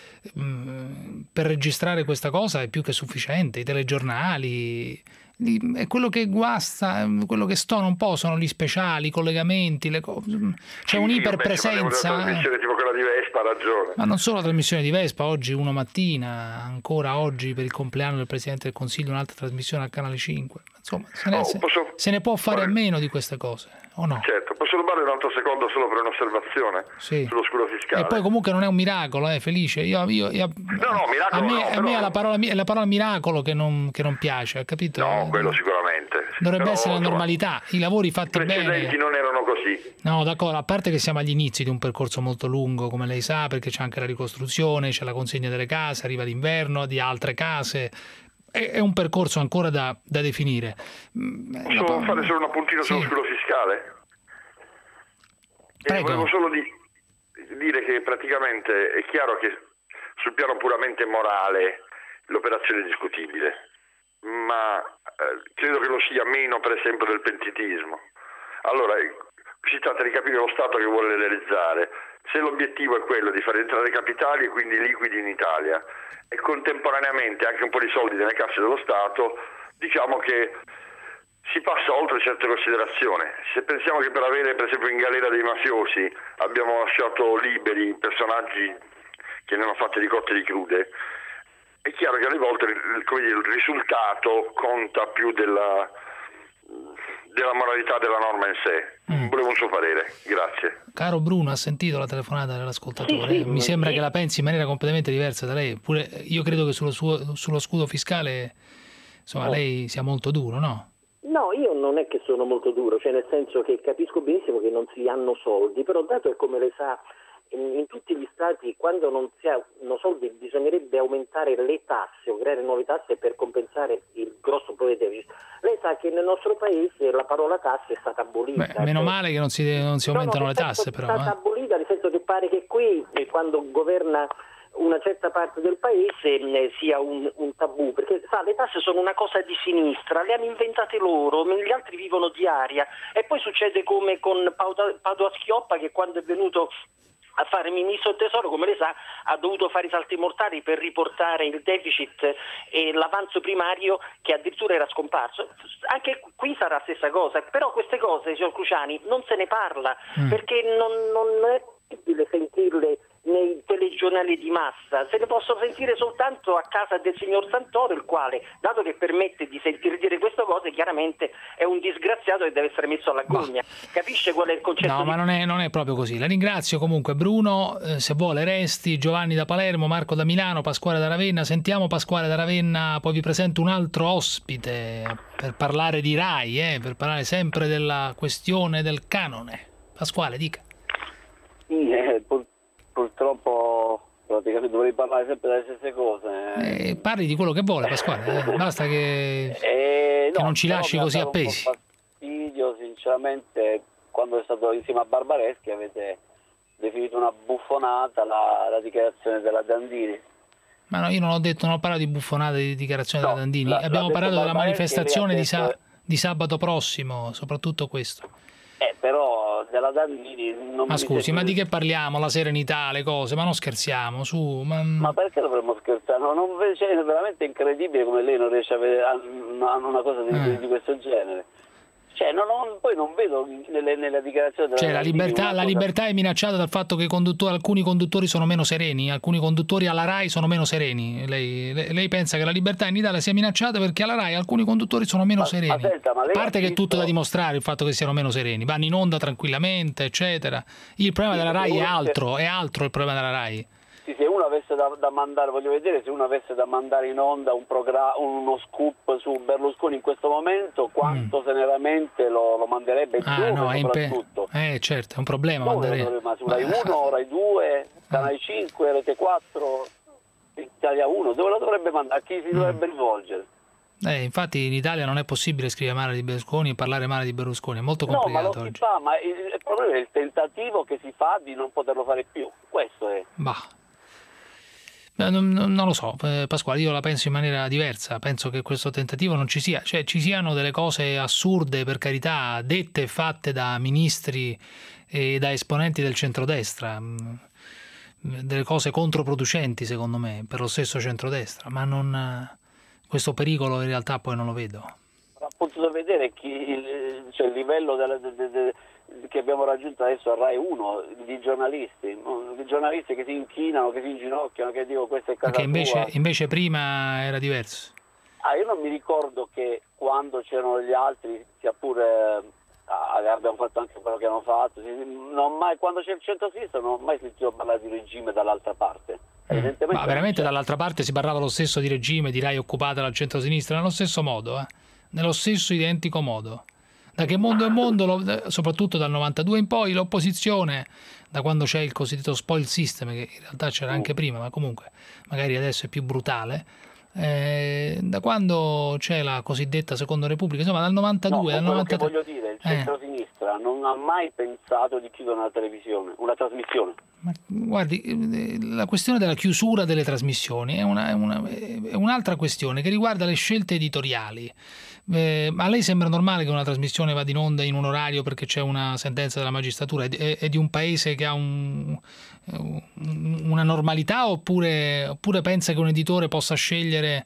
[SPEAKER 3] per registrare questa cosa è più che sufficiente, i telegiornali, è quello che guasta, quello che stona un po' sono gli speciali, i collegamenti, le cose. C'è un'iperpresenza.
[SPEAKER 19] Una trasmissione tipo quella di Vespa, ha ragione.
[SPEAKER 3] Ma non solo la trasmissione di Vespa, oggi Uno Mattina, ancora oggi per il compleanno del Presidente del Consiglio un'altra trasmissione al Canale 5. Insomma, se ne può fare a meno di queste cose, o no?
[SPEAKER 19] Certo, posso rubare un altro secondo solo per un'osservazione sullo scudo fiscale?
[SPEAKER 3] E poi comunque non è un miracolo, Felice.
[SPEAKER 19] miracolo
[SPEAKER 3] a me è la parola miracolo che non piace, capito?
[SPEAKER 19] No, quello sicuramente.
[SPEAKER 3] Dovrebbe essere la normalità, i lavori fatti bene.
[SPEAKER 19] I precedenti non erano così.
[SPEAKER 3] No, d'accordo, a parte che siamo agli inizi di un percorso molto lungo, come lei sa, perché c'è anche la ricostruzione, c'è la consegna delle case, arriva l'inverno, di altre case. È un percorso ancora da definire.
[SPEAKER 19] Posso fare solo un appuntino sullo scudo fiscale?
[SPEAKER 3] Prego.
[SPEAKER 19] Volevo solo dire che praticamente è chiaro che sul piano puramente morale l'operazione è discutibile, ma credo che lo sia meno per esempio del pentitismo. Allora si tratta di capire lo Stato che vuole realizzare. Se l'obiettivo è quello di far entrare capitali e quindi liquidi in Italia e contemporaneamente anche un po' di soldi nelle casse dello Stato, diciamo che si passa oltre certe considerazioni. Se pensiamo che per avere per esempio in galera dei mafiosi abbiamo lasciato liberi personaggi che ne hanno fatte di cotte e di crude, è chiaro che alle volte il risultato conta più della moralità della norma in sé. Volevo un suo parere, grazie.
[SPEAKER 3] Caro Bruno, ha sentito la telefonata dell'ascoltatore?
[SPEAKER 13] Sì,
[SPEAKER 3] mi sembra che la pensi in maniera completamente diversa da lei. Pure io credo che sullo scudo fiscale, insomma, lei sia molto duro, no?
[SPEAKER 13] No, io non è che sono molto duro, cioè nel senso che capisco benissimo che non si hanno soldi, però dato che, come lei sa, in tutti gli stati quando non si hanno soldi bisognerebbe aumentare le tasse o creare nuove tasse per compensare il grosso problema del deficit. Lei sa che nel nostro paese la parola tasse è stata abolita.
[SPEAKER 3] Meno male che non si aumentano le tasse, però.
[SPEAKER 13] È stata abolita, nel senso che pare che qui quando governa una certa parte del paese sia un tabù, perché sa, le tasse sono una cosa di sinistra, le hanno inventate loro, gli altri vivono di aria, e poi succede come con Padoa-Schioppa, che quando è venuto a fare ministro del tesoro, come lei sa, ha dovuto fare i salti mortali per riportare il deficit e l'avanzo primario che addirittura era scomparso. Anche qui sarà la stessa cosa, però queste cose, signor Cruciani, non se ne parla, perché non è possibile sentirle nei telegiornali di massa, se ne possono sentire soltanto a casa del signor Santoro, il quale, dato che permette di sentire dire queste cose, chiaramente è un disgraziato che deve essere messo alla gogna. Capisce qual è il concetto?
[SPEAKER 3] No, ma non è proprio così. La ringrazio comunque, Bruno, se vuole resti, Giovanni da Palermo, Marco da Milano, Pasquale da Ravenna. Sentiamo Pasquale da Ravenna, poi vi presento un altro ospite per parlare di RAI, per parlare sempre della questione del canone. Pasquale, dica.
[SPEAKER 20] Sì, purtroppo praticamente dovrei parlare sempre delle stesse cose.
[SPEAKER 3] Parli di quello che vuole, Pasquale, basta che non ci lasci così appesi.
[SPEAKER 20] Fastidio, sinceramente, quando è stato insieme a Barbareschi avete definito una buffonata la dichiarazione della Dandini.
[SPEAKER 3] Ma no, io non ho parlato di buffonate di dichiarazione della Dandini, abbiamo parlato della manifestazione di sabato prossimo, soprattutto questo.
[SPEAKER 20] Però della Dandini non
[SPEAKER 3] ma scusi, ma di che parliamo? La serenità, le cose, ma non scherziamo, su.
[SPEAKER 20] Ma perché dovremmo scherzare? Cioè, è veramente incredibile come lei non riesce a vedere una cosa di questo genere. Cioè, poi non vedo nella dichiarazione della
[SPEAKER 3] la libertà è minacciata dal fatto che alcuni conduttori sono meno sereni, alcuni conduttori alla RAI sono meno sereni. Lei pensa che la libertà in Italia sia minacciata perché alla RAI alcuni conduttori sono meno sereni. A parte che è tutto da dimostrare il fatto che siano meno sereni, vanno in onda tranquillamente, eccetera. Il problema della RAI è altro il problema della RAI.
[SPEAKER 20] Sì, se uno avesse da mandare, voglio vedere se uno avesse da mandare in onda uno scoop su Berlusconi in questo momento, quanto serenamente lo manderebbe giù, soprattutto.
[SPEAKER 3] Certo, è un problema.
[SPEAKER 20] Ma su Rai 1, Rai 2, Canale 5, Rete 4, Italia 1, dove lo dovrebbe mandare? A chi si dovrebbe rivolgere?
[SPEAKER 3] Infatti in Italia non è possibile scrivere male di Berlusconi e parlare male di Berlusconi, è molto complicato.
[SPEAKER 20] No, ma lo si fa, ma il problema è il tentativo che si fa di non poterlo fare più, questo è.
[SPEAKER 3] Non lo so, Pasquale, io la penso in maniera diversa, penso che questo tentativo non ci sia, cioè ci siano delle cose assurde, per carità, dette e fatte da ministri e da esponenti del centrodestra, delle cose controproducenti secondo me per lo stesso centrodestra, ma questo pericolo in realtà poi non lo vedo.
[SPEAKER 20] Appunto da vedere il livello che abbiamo raggiunto adesso a Rai 1 di giornalisti che si inchinano, che si inginocchiano, che dico questa è casa
[SPEAKER 3] tua. Invece prima era diverso.
[SPEAKER 20] Io non mi ricordo che quando c'erano gli altri, sia pure abbiamo fatto anche quello che hanno fatto, quando c'è il centro-sinistra non ho mai sentito parlare di regime dall'altra parte.
[SPEAKER 3] Ma veramente dall'altra parte si parlava lo stesso di regime, di Rai occupata dal centro-sinistra, nello stesso modo, nello stesso identico modo. Da che mondo è mondo, soprattutto dal 92 in poi, l'opposizione, da quando c'è il cosiddetto spoil system, che in realtà c'era anche prima, ma comunque magari adesso è più brutale, da quando c'è la cosiddetta Seconda Repubblica, insomma dal 92 al 93.
[SPEAKER 20] Voglio dire, il centro-sinistra non ha mai pensato di chiudere una trasmissione.
[SPEAKER 3] Ma guardi, la questione della chiusura delle trasmissioni è un'altra questione che riguarda le scelte editoriali. A lei sembra normale che una trasmissione vada in onda in un orario perché c'è una sentenza della magistratura? È di un paese che ha una normalità oppure pensa che un editore possa scegliere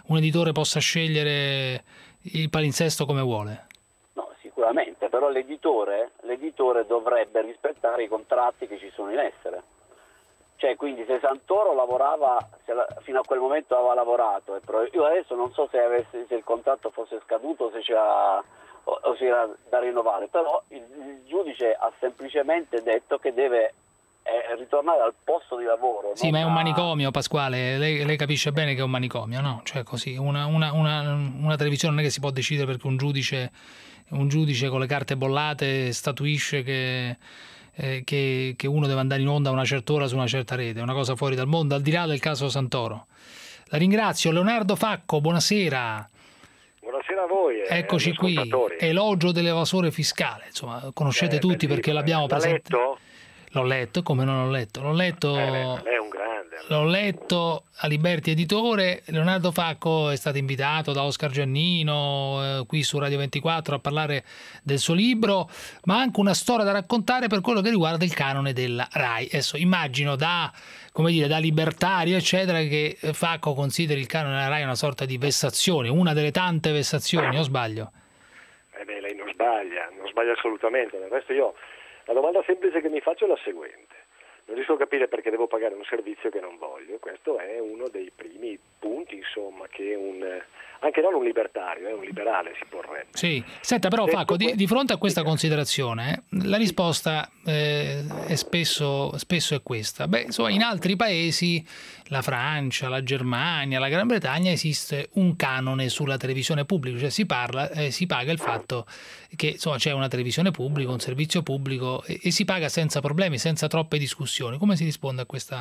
[SPEAKER 3] il palinsesto come vuole?
[SPEAKER 20] No, sicuramente, però l'editore dovrebbe rispettare i contratti che ci sono in essere. Cioè, quindi se Santoro lavorava, fino a quel momento aveva lavorato, io adesso non so se il contratto fosse scaduto o se c'era da rinnovare, però il giudice ha semplicemente detto che deve ritornare al posto di lavoro.
[SPEAKER 3] Sì, ma è un manicomio, Pasquale, lei capisce bene che è un manicomio, no? Cioè così, una televisione non è che si può decidere perché un giudice con le carte bollate statuisce che uno deve andare in onda a una certa ora su una certa rete, è una cosa fuori dal mondo, al di là del caso Santoro. La ringrazio. Leonardo Facco, buonasera.
[SPEAKER 11] Buonasera a voi.
[SPEAKER 3] Eccoci qui, elogio dell'evasore fiscale, insomma, conoscete tutti perché l'abbiamo presente.
[SPEAKER 11] Letto?
[SPEAKER 3] L'ho letto, come non l'ho letto?
[SPEAKER 11] Lei è un grande.
[SPEAKER 3] L'ho letto a Liberty Editore. Leonardo Facco è stato invitato da Oscar Giannino qui su Radio 24 a parlare del suo libro, ma ha anche una storia da raccontare per quello che riguarda il canone della RAI. Adesso immagino da libertario eccetera che Facco consideri il canone della RAI una sorta di vessazione, una delle tante vessazioni, o sbaglio?
[SPEAKER 11] Lei non sbaglia assolutamente. Del resto la domanda semplice che mi faccio è la seguente: non riesco a capire perché devo pagare un servizio che non voglio. Questo è uno dei primi punti, insomma, che anche non un libertario, un liberale si porrebbe.
[SPEAKER 3] Sì, senta però Facco, di fronte a questa considerazione, la risposta è spesso è questa. Insomma, in altri paesi, la Francia, la Germania, la Gran Bretagna, esiste un canone sulla televisione pubblica, cioè si paga il fatto che insomma c'è una televisione pubblica, un servizio pubblico e si paga senza problemi, senza troppe discussioni. Come si risponde a questa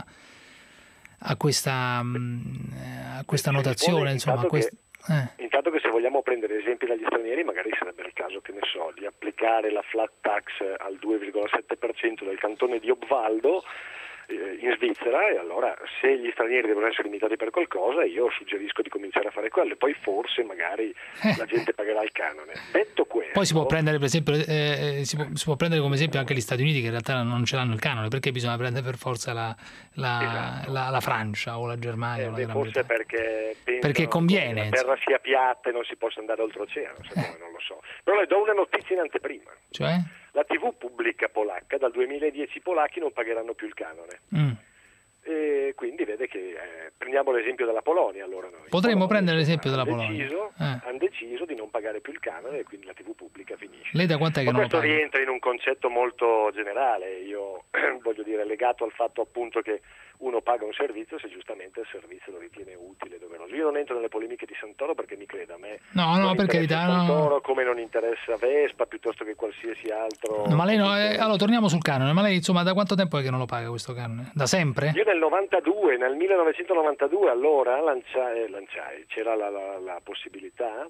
[SPEAKER 3] notazione, insomma,
[SPEAKER 11] Intanto che se vogliamo prendere esempi dagli stranieri, magari sarebbe il caso, che ne so, di applicare la flat tax al 2,7% del cantone di Obvaldo in Svizzera, e allora se gli stranieri devono essere limitati per qualcosa, io suggerisco di cominciare a fare quello, e poi forse magari la gente pagherà il canone. Detto questo,
[SPEAKER 3] poi si può prendere per esempio si può prendere come esempio anche gli Stati Uniti, che in realtà non ce l'hanno il canone, perché bisogna prendere per forza la Francia o la Germania o la Gran
[SPEAKER 11] forse
[SPEAKER 3] Bretagna?
[SPEAKER 11] perché
[SPEAKER 3] conviene,
[SPEAKER 11] che la terra sia piatta e non si possa andare oltreoceano, non lo so. Però le do una notizia in anteprima.
[SPEAKER 3] Cioè?
[SPEAKER 11] La TV pubblica polacca, dal 2010 i polacchi non pagheranno più il canone. E quindi vede che prendiamo l'esempio della Polonia, allora noi.
[SPEAKER 3] Potremmo prendere l'esempio della Polonia.
[SPEAKER 11] Hanno deciso di non pagare più il canone, e quindi la TV pubblica finisce.
[SPEAKER 3] Lei da quant'è che non lo paga?
[SPEAKER 11] Questo rientra in un concetto molto generale, io voglio dire, legato al fatto appunto che uno paga un servizio se giustamente il servizio lo ritiene utile e doveroso. Io non entro nelle polemiche di Santoro, perché mi creda, a me
[SPEAKER 3] no, per carità,
[SPEAKER 11] Santoro come non interessa Vespa piuttosto che qualsiasi altro.
[SPEAKER 3] No, ma lei allora torniamo sul canone, ma lei insomma da quanto tempo è che non lo paga questo canone? Da sempre?
[SPEAKER 11] Io nel 1992 allora lanciai, c'era la possibilità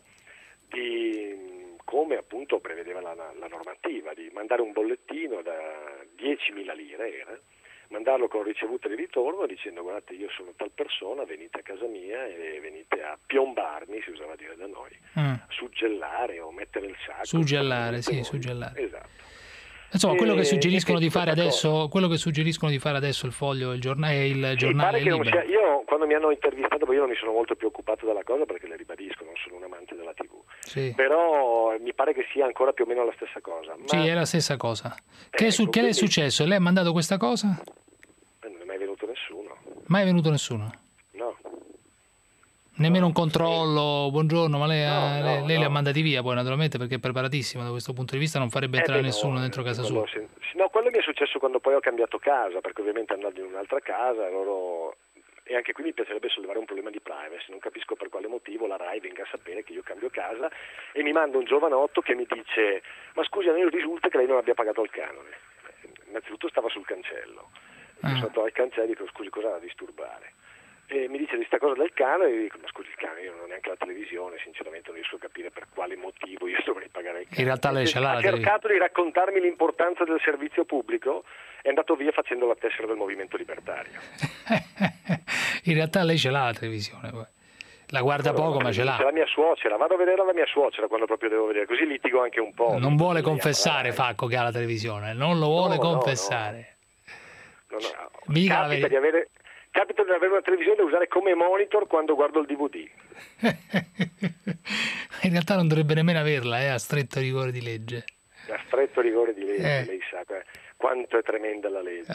[SPEAKER 11] di, come appunto prevedeva la normativa, di mandare un bollettino da 10.000 lire, mandarlo con ricevuta di ritorno dicendo: guardate, io sono tal persona, venite a casa mia e venite a piombarmi, si usava dire da noi, suggellare o mettere il sacco.
[SPEAKER 3] Suggellare.
[SPEAKER 11] Esatto.
[SPEAKER 3] Insomma, quello che suggeriscono di fare adesso, il Foglio, il giornale Libero.
[SPEAKER 11] Io quando mi hanno intervistato, poi io non mi sono molto più occupato della cosa, perché le ribadisco, non sono un amante della TV.
[SPEAKER 3] Sì.
[SPEAKER 11] Però mi pare che sia ancora più o meno la stessa cosa.
[SPEAKER 3] Sì, è la stessa cosa. Che le è successo? Lei ha mandato questa cosa?
[SPEAKER 11] Non è mai venuto nessuno.
[SPEAKER 3] Mai venuto nessuno?
[SPEAKER 11] No.
[SPEAKER 3] Nemmeno un controllo, buongiorno, ma lei li ha mandati via poi naturalmente, perché è preparatissima da questo punto di vista, non farebbe entrare nessuno dentro casa sua.
[SPEAKER 11] No, quello mi è successo quando poi ho cambiato casa, perché ovviamente andando in un'altra casa e anche qui mi piacerebbe sollevare un problema di privacy, non capisco per quale motivo la RAI venga a sapere che io cambio casa e mi manda un giovanotto che mi dice: ma scusi, a me risulta che lei non abbia pagato il canone. Innanzitutto stava sul cancello, io sono andato al cancello e dico: scusi, cosa da disturbare? E mi dice di sta cosa del canone, e dico: ma scusi, il canone, io non ho neanche la televisione, sinceramente non riesco a capire per quale motivo io dovrei pagare il canone.
[SPEAKER 3] In realtà lei ce l'ha.
[SPEAKER 11] Ha cercato di raccontarmi l'importanza del servizio pubblico, è andato via facendo la tessera del Movimento Libertario.
[SPEAKER 3] In realtà lei ce l'ha la televisione, poi. La guarda poco, ma ce l'ha.
[SPEAKER 11] C'è la mia suocera, vado a vedere la mia suocera quando proprio devo vedere, così litigo anche un po'.
[SPEAKER 3] Non vuole confessare, Facco, che ha la televisione, non lo vuole confessare.
[SPEAKER 11] No. Capita di avere una televisione da usare come monitor quando guardo il DVD.
[SPEAKER 3] In realtà non dovrebbe nemmeno averla, a stretto rigore di legge.
[SPEAKER 11] A stretto rigore di legge, lei sa quanto è tremenda la legge.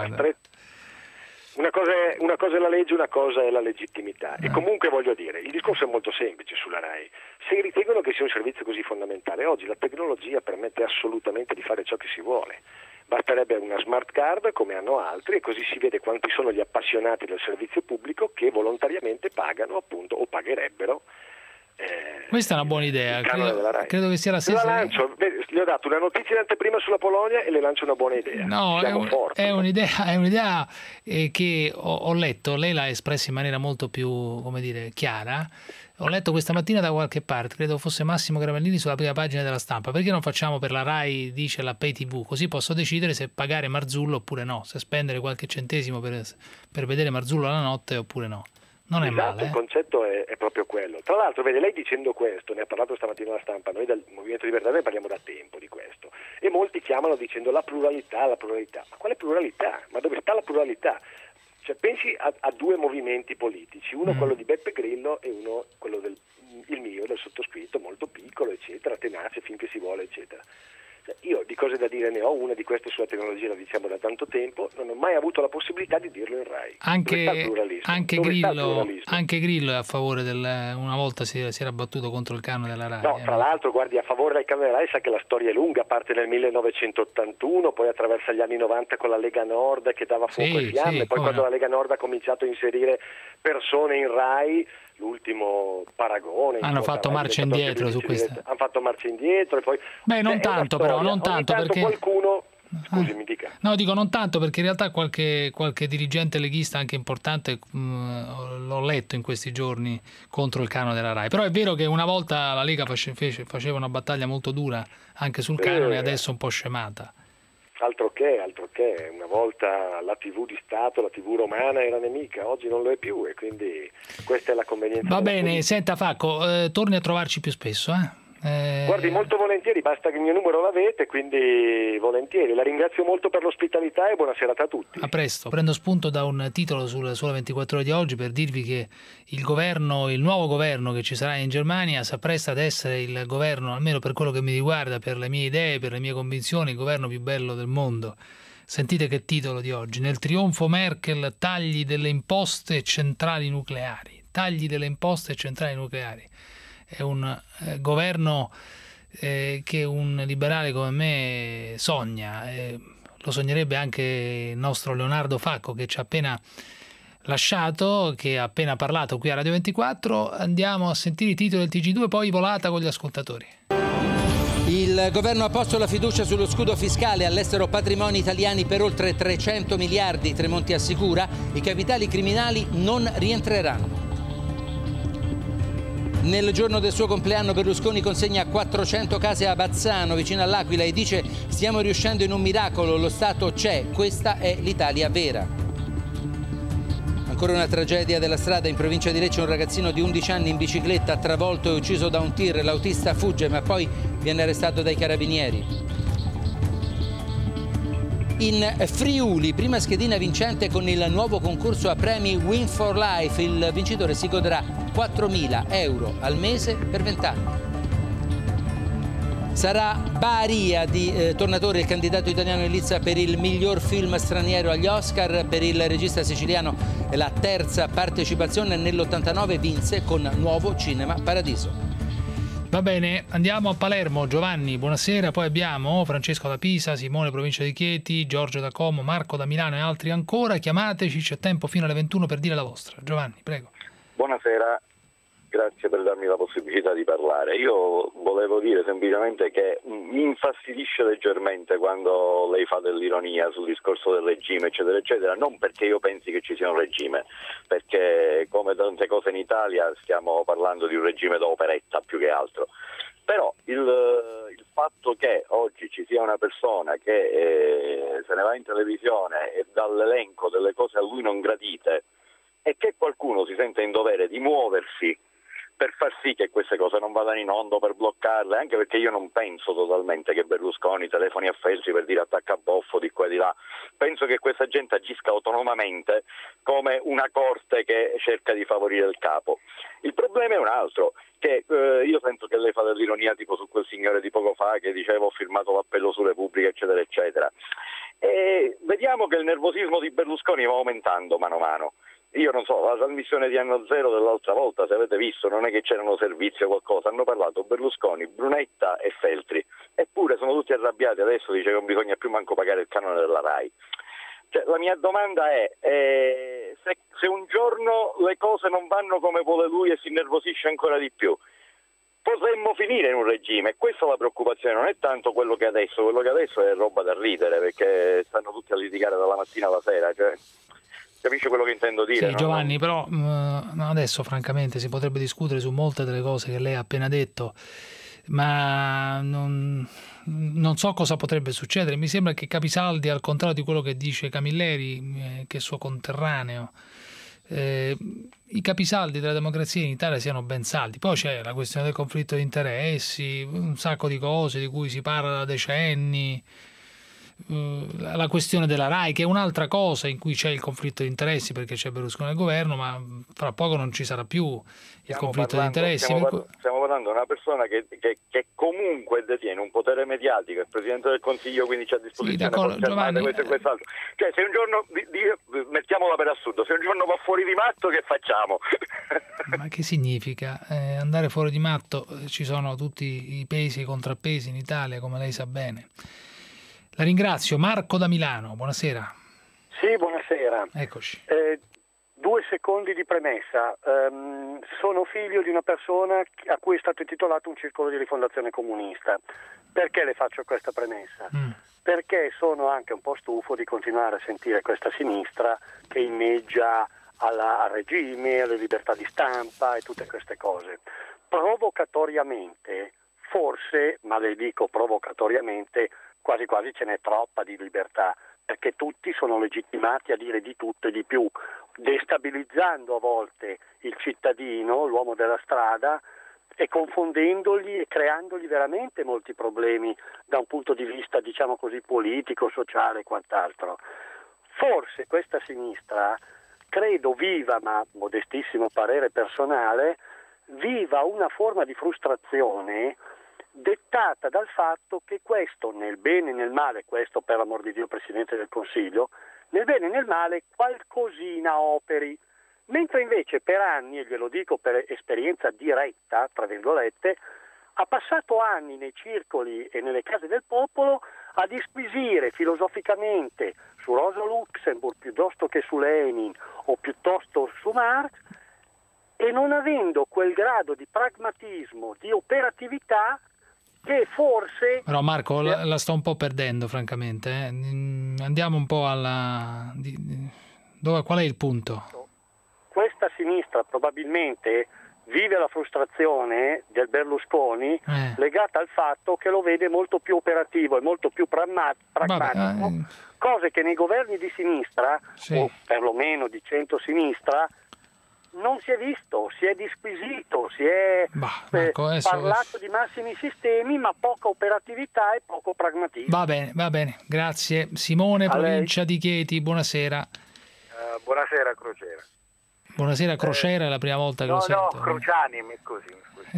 [SPEAKER 11] Una cosa è la legge, una cosa è la legittimità. E comunque voglio dire, il discorso è molto semplice sulla RAI. Se ritengono che sia un servizio così fondamentale, oggi la tecnologia permette assolutamente di fare ciò che si vuole. Basterebbe una smart card come hanno altri, e così si vede quanti sono gli appassionati del servizio pubblico che volontariamente pagano, appunto, o pagherebbero.
[SPEAKER 3] Questa è una buona idea, credo che sia la stessa.
[SPEAKER 11] Le ho dato una notizia in anteprima sulla Polonia e le lancio una buona idea.
[SPEAKER 3] No, è un'idea che ho letto, lei l'ha espressa in maniera molto più, come dire, chiara. Ho letto questa mattina da qualche parte, credo fosse Massimo Gravellini, sulla prima pagina della Stampa: perché non facciamo per la RAI, dice, la Pay TV, così posso decidere se pagare Marzullo oppure no, se spendere qualche centesimo per vedere Marzullo la notte oppure no. Non è male.
[SPEAKER 11] Il concetto è proprio quello. Tra l'altro, vede, lei dicendo questo, ne ha parlato stamattina alla Stampa, noi del Movimento Libertà ne parliamo da tempo di questo, e molti chiamano dicendo la pluralità. Ma quale pluralità? Ma dove sta la pluralità? Cioè, pensi a due movimenti politici, uno quello di Beppe Grillo e uno quello il mio, del sottoscritto, molto piccolo, eccetera, tenace finché si vuole, eccetera. Io di cose da dire ne ho, una di queste sulla tecnologia la diciamo da tanto tempo, non ho mai avuto la possibilità di dirlo in RAI.
[SPEAKER 3] Anche Grillo è a favore una volta si era battuto contro il canone della RAI.
[SPEAKER 11] No, tra l'altro, guardi, a favore del canone della RAI sa che la storia è lunga, parte nel 1981, poi attraversa gli anni 90 con la Lega Nord che dava fuoco e fiamme, poi quando la Lega Nord ha cominciato a inserire persone in RAI, l'ultimo Paragone,
[SPEAKER 3] hanno fatto marcia indietro su questa.
[SPEAKER 11] Hanno fatto marcia indietro e poi
[SPEAKER 3] non tanto perché
[SPEAKER 11] qualcuno, scusi, mi dica.
[SPEAKER 3] No, dico non tanto perché in realtà qualche dirigente leghista anche importante l'ho letto in questi giorni contro il canone della RAI. Però è vero che una volta la Lega faceva una battaglia molto dura anche sul canone, adesso un po' scemata.
[SPEAKER 11] Altro che, perché una volta la TV di Stato, la TV romana era nemica, oggi non lo è più, e quindi questa è la convenienza.
[SPEAKER 3] Va bene, politica. Senta Facco, torni a trovarci più spesso,
[SPEAKER 11] Guardi, molto volentieri, basta che il mio numero l'avete, quindi volentieri. La ringrazio molto per l'ospitalità e buona serata a tutti.
[SPEAKER 3] A presto. Prendo spunto da un titolo sulle Sole 24 Ore di oggi per dirvi che il nuovo governo che ci sarà in Germania si appresta ad essere il governo, almeno per quello che mi riguarda, per le mie idee, per le mie convinzioni, il governo più bello del mondo. Sentite che titolo di oggi: nel trionfo Merkel, tagli delle imposte e centrali nucleari. Tagli delle imposte e centrali nucleari. È un governo che un liberale come me sogna, lo sognerebbe anche il nostro Leonardo Facco, che ci ha appena lasciato, che ha appena parlato qui a Radio 24. Andiamo a sentire i titoli del TG2, poi volata con gli ascoltatori.
[SPEAKER 12] Il governo ha posto la fiducia sullo scudo fiscale, all'estero patrimoni italiani per oltre 300 miliardi. Tremonti assicura: i capitali criminali non rientreranno. Nel giorno del suo compleanno Berlusconi consegna 400 case a Bazzano, vicino all'Aquila, e dice: stiamo riuscendo in un miracolo, lo Stato c'è, questa è l'Italia vera. Ancora una tragedia della strada in provincia di Lecce: un ragazzino di 11 anni in bicicletta travolto e ucciso da un tir. L'autista fugge ma poi viene arrestato dai carabinieri. In Friuli, prima schedina vincente con il nuovo concorso a premi Win for Life. Il vincitore si godrà 4.000 euro al mese per 20 anni. Sarà Baria di Tornatore il candidato italiano in lizza per il miglior film straniero agli Oscar. Per il regista siciliano è la terza partecipazione, nell'89 vinse con Nuovo Cinema Paradiso.
[SPEAKER 3] Va bene, andiamo a Palermo. Giovanni, buonasera. Poi abbiamo Francesco da Pisa, Simone provincia di Chieti, Giorgio da Como, Marco da Milano e altri ancora. Chiamateci, c'è tempo fino alle 21 per dire la vostra. Giovanni, prego.
[SPEAKER 21] Buonasera, grazie per darmi la possibilità di parlare. Io volevo dire semplicemente che mi infastidisce leggermente quando lei fa dell'ironia sul discorso del regime, eccetera, eccetera, non perché io pensi che ci sia un regime, perché come tante cose in Italia stiamo parlando di un regime da operetta più che altro. Però il fatto che oggi ci sia una persona che se ne va in televisione e dall'elenco delle cose a lui non gradite, e che qualcuno si sente in dovere di muoversi per far sì che queste cose non vadano in onda, per bloccarle, anche perché io non penso totalmente che Berlusconi telefoni a Feltri per dire attacca a boffo di qua e di là. Penso che questa gente agisca autonomamente come una corte che cerca di favorire il capo. Il problema è un altro, che io penso che lei fa dell'ironia tipo su quel signore di poco fa che diceva ho firmato l'appello su Repubblica, eccetera, eccetera. E vediamo che il nervosismo di Berlusconi va aumentando mano a mano. Io non so, la trasmissione di Anno Zero dell'altra volta, se avete visto, non è che c'erano servizi o qualcosa, hanno parlato Berlusconi, Brunetta e Feltri, eppure sono tutti arrabbiati, adesso dice che non bisogna più manco pagare il canone della RAI. Cioè, la mia domanda è, se un giorno le cose non vanno come vuole lui e si innervosisce ancora di più, potremmo finire in un regime. Questa è la preoccupazione, non è tanto quello che adesso è roba da ridere, perché stanno tutti a litigare dalla mattina alla sera, cioè... Capisce quello che intendo dire?
[SPEAKER 3] Sì,
[SPEAKER 21] no?
[SPEAKER 3] Giovanni, però adesso francamente si potrebbe discutere su molte delle cose che lei ha appena detto, ma non so cosa potrebbe succedere. Mi sembra che Capisaldi, al contrario di quello che dice Camilleri, che è suo conterraneo, i capisaldi della democrazia in Italia siano ben saldi. Poi c'è la questione del conflitto di interessi, un sacco di cose di cui si parla da decenni. La questione della RAI, che è un'altra cosa in cui c'è il conflitto di interessi, perché c'è Berlusconi al governo, ma fra poco non ci sarà più il conflitto di interessi.
[SPEAKER 21] Stiamo parlando di una persona che comunque detiene un potere mediatico, il Presidente del Consiglio, quindi c'ha a disposizione
[SPEAKER 3] Giovanni,
[SPEAKER 21] questo e quest'altro. Cioè, se un giorno, mettiamola per assurdo, se un giorno va fuori di matto, che facciamo?
[SPEAKER 3] Ma che significa? Andare fuori di matto? Ci sono tutti i pesi e i contrappesi in Italia, come lei sa bene. La ringrazio. Marco da Milano, buonasera.
[SPEAKER 22] Sì, buonasera.
[SPEAKER 3] Eccoci.
[SPEAKER 22] 2 secondi di premessa. Sono figlio di una persona a cui è stato intitolato un circolo di rifondazione comunista. Perché le faccio questa premessa? Perché sono anche un po' stufo di continuare a sentire questa sinistra che inneggia al regime, alle libertà di stampa e tutte queste cose. Provocatoriamente, forse, ma le dico provocatoriamente, quasi quasi ce n'è troppa di libertà perché tutti sono legittimati a dire di tutto e di più, destabilizzando a volte il cittadino, l'uomo della strada, e confondendogli e creandogli veramente molti problemi da un punto di vista, diciamo così, politico, sociale e quant'altro. Forse questa sinistra, credo viva, ma modestissimo parere personale, viva una forma di frustrazione dettata dal fatto che questo, nel bene e nel male, questo per l'amor di Dio Presidente del Consiglio, nel bene e nel male qualcosina operi, mentre invece per anni, e glielo dico per esperienza diretta, tra virgolette, ha passato anni nei circoli e nelle case del popolo a disquisire filosoficamente su Rosa Luxemburg piuttosto che su Lenin o piuttosto su Marx, e non avendo quel grado di pragmatismo, di operatività che forse...
[SPEAKER 3] Però Marco la sto un po' perdendo francamente. Andiamo un po' alla... Qual è il punto?
[SPEAKER 22] Questa sinistra probabilmente vive la frustrazione del Berlusconi legata al fatto che lo vede molto più operativo e molto più pragmatico, cose che nei governi di sinistra, o perlomeno di centro-sinistra, non si è visto, si è disquisito, si è parlato di massimi sistemi, ma poca operatività e poco pragmatismo.
[SPEAKER 3] Va bene, grazie. Simone, provincia di Chieti, buonasera.
[SPEAKER 1] Buonasera Crociera.
[SPEAKER 3] Buonasera Crociera, è la prima volta che lo sento.
[SPEAKER 1] No, Cruciani, mi scusi.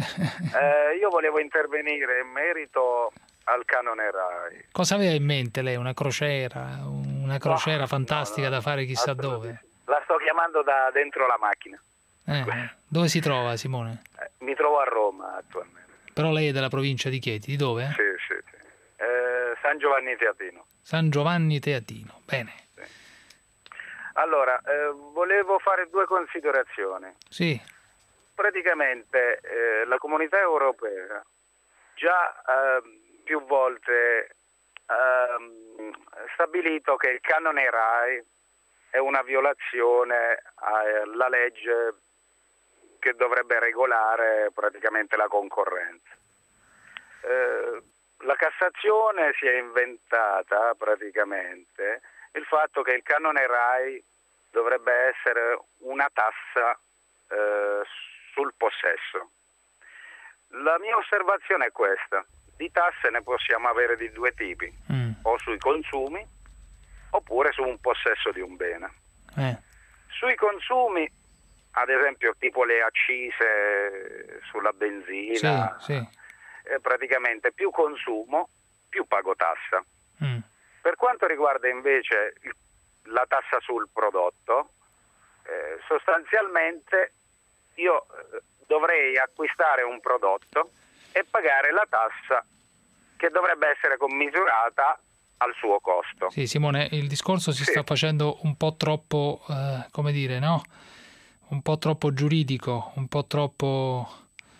[SPEAKER 1] Io volevo intervenire in merito al canone RAI.
[SPEAKER 3] Cosa aveva in mente lei? Una crociera fantastica da fare chissà dove?
[SPEAKER 1] La sto chiamando da dentro la macchina.
[SPEAKER 3] Dove si trova, Simone?
[SPEAKER 1] Mi trovo a Roma attualmente.
[SPEAKER 3] Però lei è della provincia di Chieti, di dove?
[SPEAKER 1] Sì. San Giovanni Teatino.
[SPEAKER 3] San Giovanni Teatino, bene.
[SPEAKER 1] Sì. Allora, volevo fare due considerazioni.
[SPEAKER 3] Sì.
[SPEAKER 1] Praticamente la Comunità Europea già più volte ha stabilito che il canone RAI è una violazione alla legge che dovrebbe regolare praticamente la concorrenza. La Cassazione si è inventata praticamente il fatto che il canone RAI dovrebbe essere una tassa sul possesso. La mia osservazione è questa: di tasse ne possiamo avere di due tipi, o sui consumi oppure su un possesso di un bene. Sui consumi, ad esempio tipo le accise sulla benzina, praticamente più consumo più pago tassa. Per quanto riguarda invece la tassa sul prodotto, sostanzialmente io dovrei acquistare un prodotto e pagare la tassa che dovrebbe essere commisurata al suo costo.
[SPEAKER 3] Sì, Simone, il discorso si sta facendo un po' troppo, come dire, no? Un po' troppo giuridico, un po' troppo...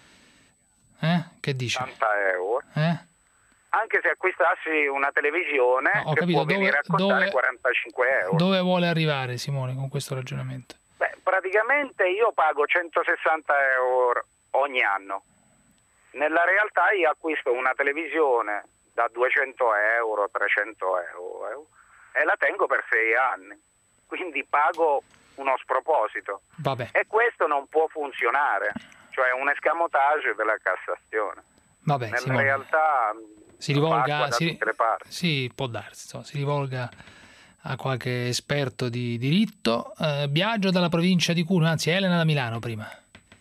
[SPEAKER 3] Che dici?
[SPEAKER 1] 80 euro. Anche se acquistassi una televisione che può venire a costare 45 euro.
[SPEAKER 3] Dove vuole arrivare, Simone, con questo ragionamento?
[SPEAKER 1] Praticamente io pago 160 euro ogni anno. Nella realtà io acquisto una televisione da 200 euro, 300 euro e la tengo per 6 anni. Quindi pago uno sproposito.
[SPEAKER 3] Vabbè.
[SPEAKER 1] E questo non può funzionare. Cioè un escamotage della Cassazione.
[SPEAKER 3] Vabbè,
[SPEAKER 1] nella
[SPEAKER 3] Simone,
[SPEAKER 1] realtà
[SPEAKER 3] si rivolga,
[SPEAKER 1] da tutte le parti.
[SPEAKER 3] Sì, può darsi, insomma, si rivolga a qualche esperto di diritto. Biagio dalla provincia di Cuneo, anzi Elena da Milano prima.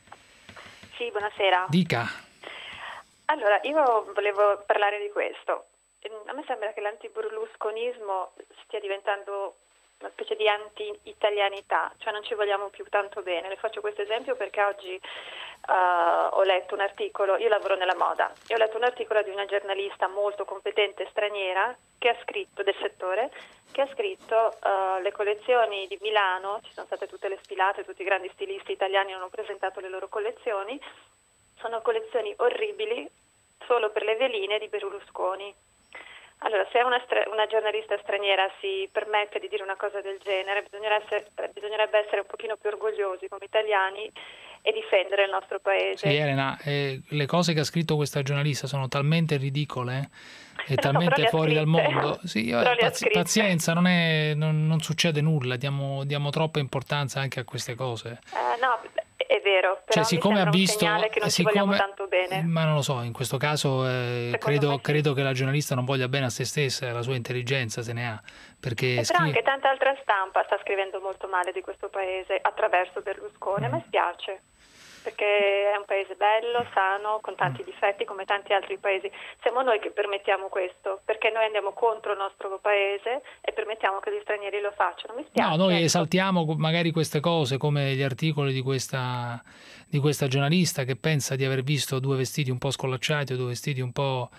[SPEAKER 2] Sì, buonasera.
[SPEAKER 3] Dica.
[SPEAKER 2] Allora, io volevo parlare di questo. A me sembra che l'antiberlusconismo stia diventando una specie di anti-italianità, cioè non ci vogliamo più tanto bene. Le faccio questo esempio perché oggi ho letto un articolo, io lavoro nella moda, e ho letto un articolo di una giornalista molto competente straniera che ha scritto, del settore, che ha scritto le collezioni di Milano, ci sono state tutte le sfilate, tutti i grandi stilisti italiani hanno presentato le loro collezioni, sono collezioni orribili solo per le veline di Berlusconi. Allora, se una giornalista straniera si permette di dire una cosa del genere, bisognerebbe essere un pochino più orgogliosi come italiani e difendere il nostro paese.
[SPEAKER 3] Sì, Elena, le cose che ha scritto questa giornalista sono talmente ridicole è talmente fuori dal mondo. Sì, pazienza, non succede nulla, diamo troppa importanza anche a queste cose.
[SPEAKER 2] No, è vero, però
[SPEAKER 3] siccome ha visto
[SPEAKER 2] un segnale che non ci vogliamo tanto bene.
[SPEAKER 3] Ma non lo so, in questo caso credo che la giornalista non voglia bene a se stessa, la sua intelligenza se ne ha. Perché
[SPEAKER 2] però anche tanta altra stampa sta scrivendo molto male di questo paese attraverso Berlusconi. A me spiace, perché è un paese bello, sano, con tanti difetti come tanti altri paesi. Siamo noi che permettiamo questo, perché noi andiamo contro il nostro paese e permettiamo che gli stranieri lo facciano. Mi spiace.
[SPEAKER 3] No, noi esaltiamo magari queste cose, come gli articoli di questa giornalista che pensa di aver visto 2 vestiti un po' scollacciati o 2 vestiti un po'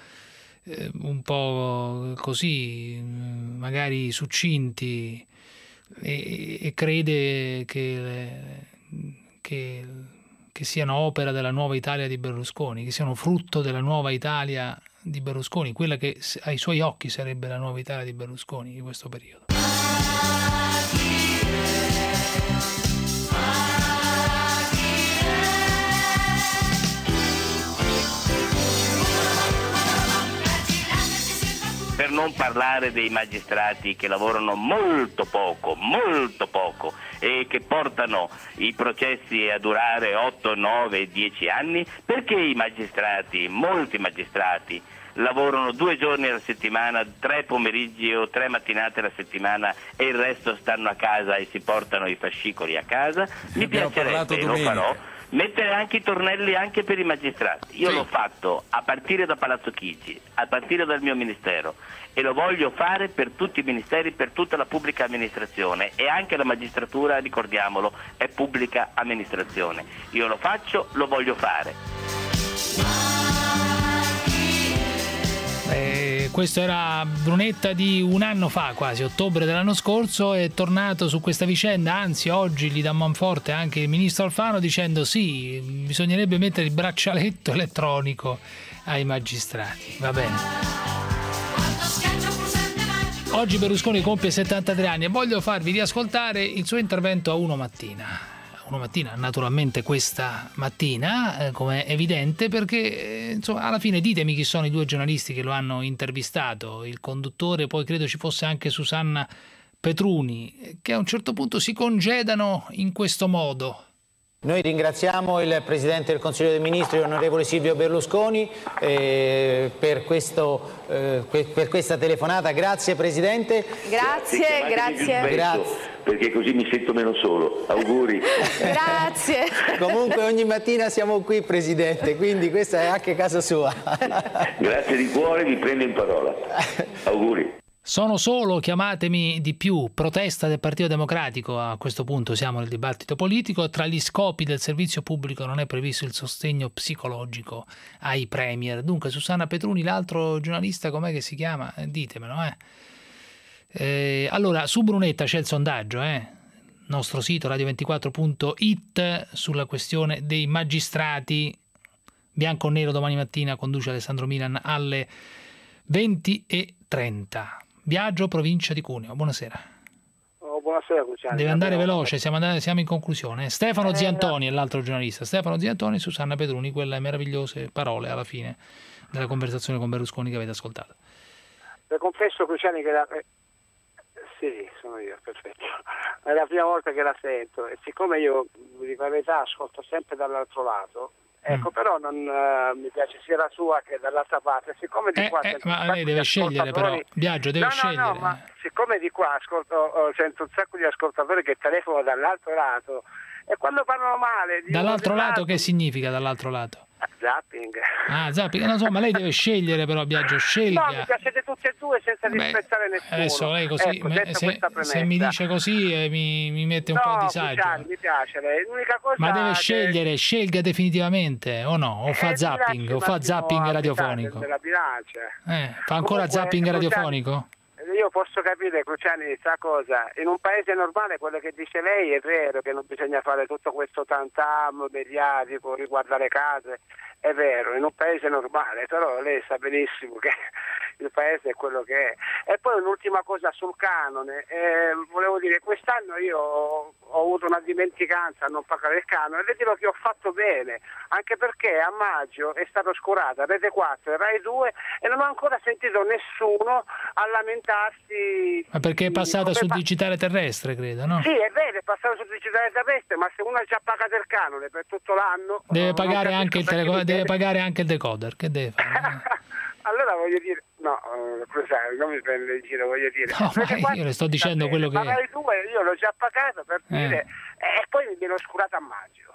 [SPEAKER 3] così, magari succinti, e crede che siano opera della nuova Italia di Berlusconi, che siano frutto della nuova Italia di Berlusconi, quella che ai suoi occhi sarebbe la nuova Italia di Berlusconi di questo periodo.
[SPEAKER 4] Per non parlare dei magistrati che lavorano molto poco e che portano i processi a durare 8, 9, 10 anni, perché molti magistrati, lavorano 2 giorni alla settimana, 3 pomeriggi o 3 mattinate alla settimana e il resto stanno a casa e si portano i fascicoli a casa? Mi piacerebbe, lo farò, mettere anche i tornelli anche per i magistrati. Io l'ho fatto a partire da Palazzo Chigi, a partire dal mio ministero, e lo voglio fare per tutti i ministeri, per tutta la pubblica amministrazione, e anche la magistratura, ricordiamolo, è pubblica amministrazione. Io lo faccio, lo voglio fare.
[SPEAKER 3] Questo era Brunetta di un anno fa, quasi ottobre dell'anno scorso. È tornato su questa vicenda, anzi oggi gli dà manforte anche il ministro Alfano dicendo sì, bisognerebbe mettere il braccialetto elettronico ai magistrati. Va bene. Oggi Berlusconi compie 73 anni e voglio farvi riascoltare il suo intervento a Uno Mattina. Uno Mattina, naturalmente questa mattina, come è evidente, perché insomma, alla fine ditemi chi sono i 2 giornalisti che lo hanno intervistato, il conduttore, poi credo ci fosse anche Susanna Petruni, che a un certo punto si congedano in questo modo.
[SPEAKER 5] Noi ringraziamo il Presidente del Consiglio dei Ministri, onorevole Silvio Berlusconi, per questa telefonata. Grazie Presidente.
[SPEAKER 4] Grazie. Perché così mi sento meno solo. Auguri.
[SPEAKER 5] Grazie. Comunque ogni mattina siamo qui, Presidente, quindi questa è anche casa sua.
[SPEAKER 4] Grazie di cuore, vi prendo in parola. Auguri.
[SPEAKER 3] Sono solo, chiamatemi di più, protesta del Partito Democratico. A questo punto siamo nel dibattito politico. Tra gli scopi del servizio pubblico non è previsto il sostegno psicologico ai premier. Dunque Susanna Petruni, l'altro giornalista, com'è che si chiama? Ditemelo, Allora, su Brunetta c'è il sondaggio, nostro sito radio24.it, sulla questione dei magistrati. Bianco o nero domani mattina, conduce Alessandro Milan alle 20:30. Biagio, provincia di Cuneo. Buonasera.
[SPEAKER 6] Buonasera Luciano.
[SPEAKER 3] Deve andare veloce, siamo in conclusione. Stefano Ziantoni è l'altro giornalista. Stefano Ziantoni e Susanna Petruni, quelle meravigliose parole alla fine della conversazione con Berlusconi che avete ascoltato.
[SPEAKER 6] Le confesso Luciani che sì, sono io, perfetto. È la prima volta che la sento e siccome io, dico la verità, ascolto sempre dall'altro lato, ecco, però non mi piace sia la sua che dall'altra parte. Siccome di qua
[SPEAKER 3] ma lei deve scegliere, però Biagio deve scegliere.
[SPEAKER 6] No, ma siccome di qua sento un sacco di ascoltatori che telefonano dall'altro lato e quando parlano male
[SPEAKER 3] dall'altro lato, che significa dall'altro lato?
[SPEAKER 6] Zapping,
[SPEAKER 3] non so, ma lei deve scegliere, però Biagio, scelga.
[SPEAKER 6] No, mi piacete tutte e due senza rispettare nessuno.
[SPEAKER 3] Adesso lei così, se mi dice così mi mette un po' a disagio.
[SPEAKER 6] Mi piace lei. L'unica cosa
[SPEAKER 3] ma deve scegliere, scelga definitivamente o no? O fa zapping, radiofonico? Fa ancora zapping radiofonico?
[SPEAKER 6] Io posso capire, Cruciani, sta cosa. In un paese normale quello che dice lei è vero, che non bisogna fare tutto questo tantam mediatico riguardo alle case, è vero, in un paese normale, però lei sa benissimo che il paese è quello che è. E poi un'ultima cosa sul canone, volevo dire, quest'anno io ho avuto una dimenticanza a non pagare il canone, e le dirò che ho fatto bene, anche perché a maggio è stato oscurata Rete 4 e Rai 2 e non ho ancora sentito nessuno a lamentarsi.
[SPEAKER 3] Ma perché è passata sul digitale terrestre, credo, no?
[SPEAKER 6] Sì, è vero, è passato sul digitale terrestre, ma se uno ha già pagato il canone per tutto l'anno...
[SPEAKER 3] Deve pagare anche il decoder, che deve fare?
[SPEAKER 6] Allora voglio dire, no, non mi prende in giro, voglio dire.
[SPEAKER 3] No, ma io le sto dicendo quello che...
[SPEAKER 6] Ma Rai 2 io l'ho già pagato per dire, e poi mi viene oscurato a maggio.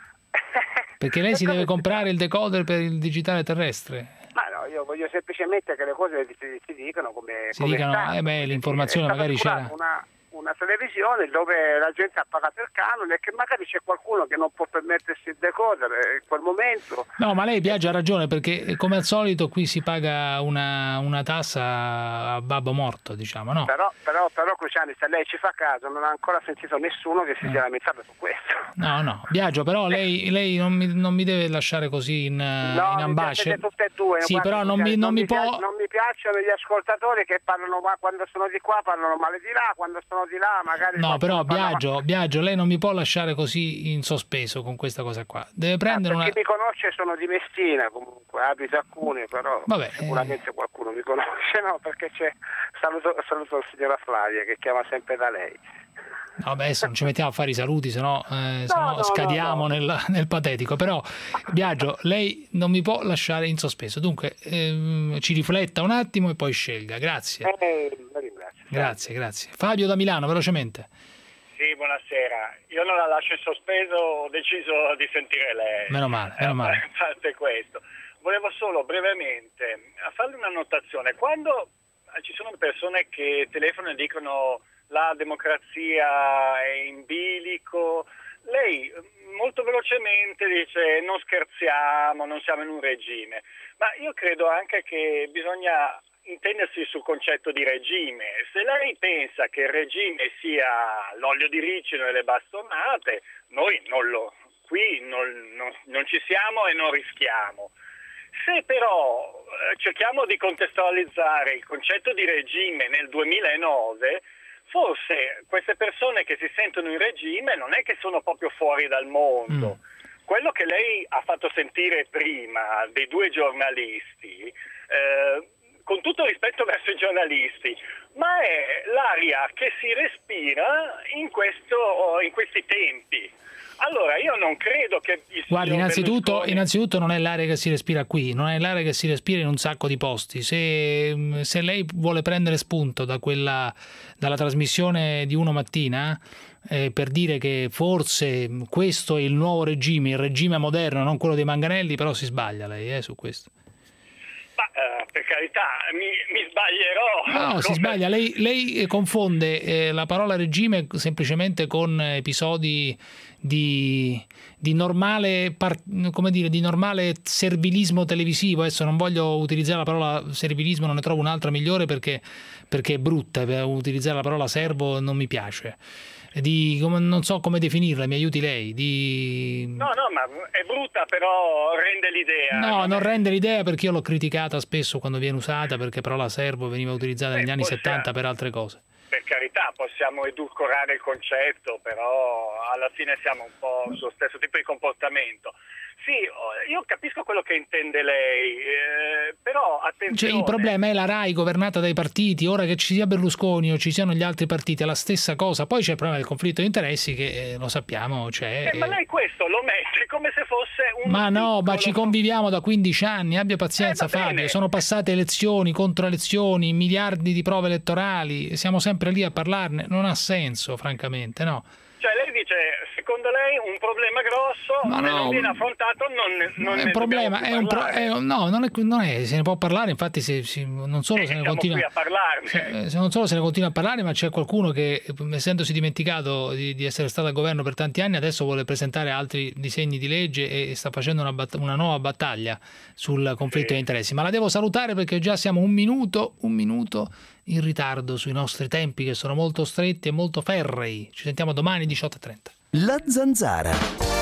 [SPEAKER 3] Perché lei si deve comprare il decoder per il digitale terrestre?
[SPEAKER 6] Ma no, io voglio semplicemente che le cose si dicano come
[SPEAKER 3] dicano, l'informazione magari c'era.
[SPEAKER 6] Una televisione dove la gente ha pagato il canone e che magari c'è qualcuno che non può permettersi il decoder in quel momento.
[SPEAKER 3] No, ma lei Biagio ha ragione, perché come al solito qui si paga una tassa a babbo morto, diciamo, no?
[SPEAKER 6] Però Cruciani, se lei ci fa caso, non ha ancora sentito nessuno che si sia lamentato su questo.
[SPEAKER 3] No, Biagio, però lei non mi deve lasciare così in ambasce.
[SPEAKER 6] Tutte e due.
[SPEAKER 3] Sì, però non mi può...
[SPEAKER 6] Non mi piacciono gli ascoltatori che parlano, ma quando sono di qua parlano male di là, quando sono di là magari...
[SPEAKER 3] No, però Biagio, lei non mi può lasciare così in sospeso con questa cosa qua. Deve prendere
[SPEAKER 6] chi mi conosce sono di Messina, comunque abito a Cuneo, però sicuramente qualcuno mi conosce, no? Perché saluto la signora Flavia che chiama sempre da lei.
[SPEAKER 3] No, adesso non ci mettiamo a fare i saluti, sennò scadiamo nel patetico. Però Biagio, lei non mi può lasciare in sospeso, dunque ci rifletta un attimo e poi scelga. Grazie.
[SPEAKER 6] La ringrazio.
[SPEAKER 3] Grazie. Fabio da Milano, velocemente.
[SPEAKER 7] Sì, buonasera. Io non la lascio in sospeso, ho deciso di sentire lei.
[SPEAKER 3] Meno male.
[SPEAKER 7] A parte questo, volevo solo brevemente farle una notazione. Quando ci sono persone che telefonano e dicono la democrazia è in bilico, lei molto velocemente dice non scherziamo, non siamo in un regime, ma io credo anche che bisogna intendersi sul concetto di regime. Se lei pensa che il regime sia l'olio di ricino e le bastonate, noi non ci siamo e non rischiamo. Se però cerchiamo di contestualizzare il concetto di regime nel 2009, forse queste persone che si sentono in regime non è che sono proprio fuori dal mondo. Quello che lei ha fatto sentire prima dei due giornalisti, con tutto rispetto verso i giornalisti, ma è l'aria che si respira in questi tempi. Allora io non credo che...
[SPEAKER 3] Guardi, innanzitutto non è l'aria che si respira qui, non è l'aria che si respira in un sacco di posti. Se lei vuole prendere spunto dalla trasmissione di Uno Mattina, per dire che forse questo è il nuovo regime, il regime moderno, non quello dei manganelli, però si sbaglia lei su questo.
[SPEAKER 7] Per carità, mi sbaglierò.
[SPEAKER 3] No, si sbaglia. Lei confonde la parola regime semplicemente con episodi di normale di normale servilismo televisivo. Adesso non voglio utilizzare la parola servilismo, non ne trovo un'altra migliore perché è brutta. Utilizzare la parola servo non mi piace. Non so come definirla, mi aiuti lei.
[SPEAKER 7] No, ma è brutta, però rende l'idea.
[SPEAKER 3] No, non rende l'idea, perché io l'ho criticata spesso quando viene usata, perché parola servo veniva utilizzata negli anni 70 per altre cose.
[SPEAKER 7] Per carità, possiamo edulcorare il concetto, però alla fine siamo un po' sullo stesso tipo di comportamento. Sì, io capisco quello che intende lei, però attenzione...
[SPEAKER 3] il problema è la RAI governata dai partiti. Ora che ci sia Berlusconi o ci siano gli altri partiti è la stessa cosa. Poi c'è il problema del conflitto di interessi che lo sappiamo c'è.
[SPEAKER 7] Ma lei questo lo mette come se fosse un...
[SPEAKER 3] Ma no, ma ci conviviamo da 15 anni, abbia pazienza Fabio, sono passate elezioni, controelezioni, miliardi di prove elettorali, siamo sempre lì a parlarne, non ha senso francamente, no?
[SPEAKER 7] Cioè lei dice, secondo lei un problema grosso, se non viene affrontato non
[SPEAKER 3] è un problema, non è, se ne può parlare, infatti non solo se ne continua
[SPEAKER 7] qui a parlarne.
[SPEAKER 3] Non solo se ne continua a parlare, ma c'è qualcuno che, essendosi dimenticato di essere stato al governo per tanti anni, adesso vuole presentare altri disegni di legge e sta facendo una nuova battaglia sul conflitto di interessi. Ma la devo salutare perché già siamo un minuto in ritardo sui nostri tempi, che sono molto stretti e molto ferrei. Ci sentiamo domani 18:30.
[SPEAKER 8] La Zanzara.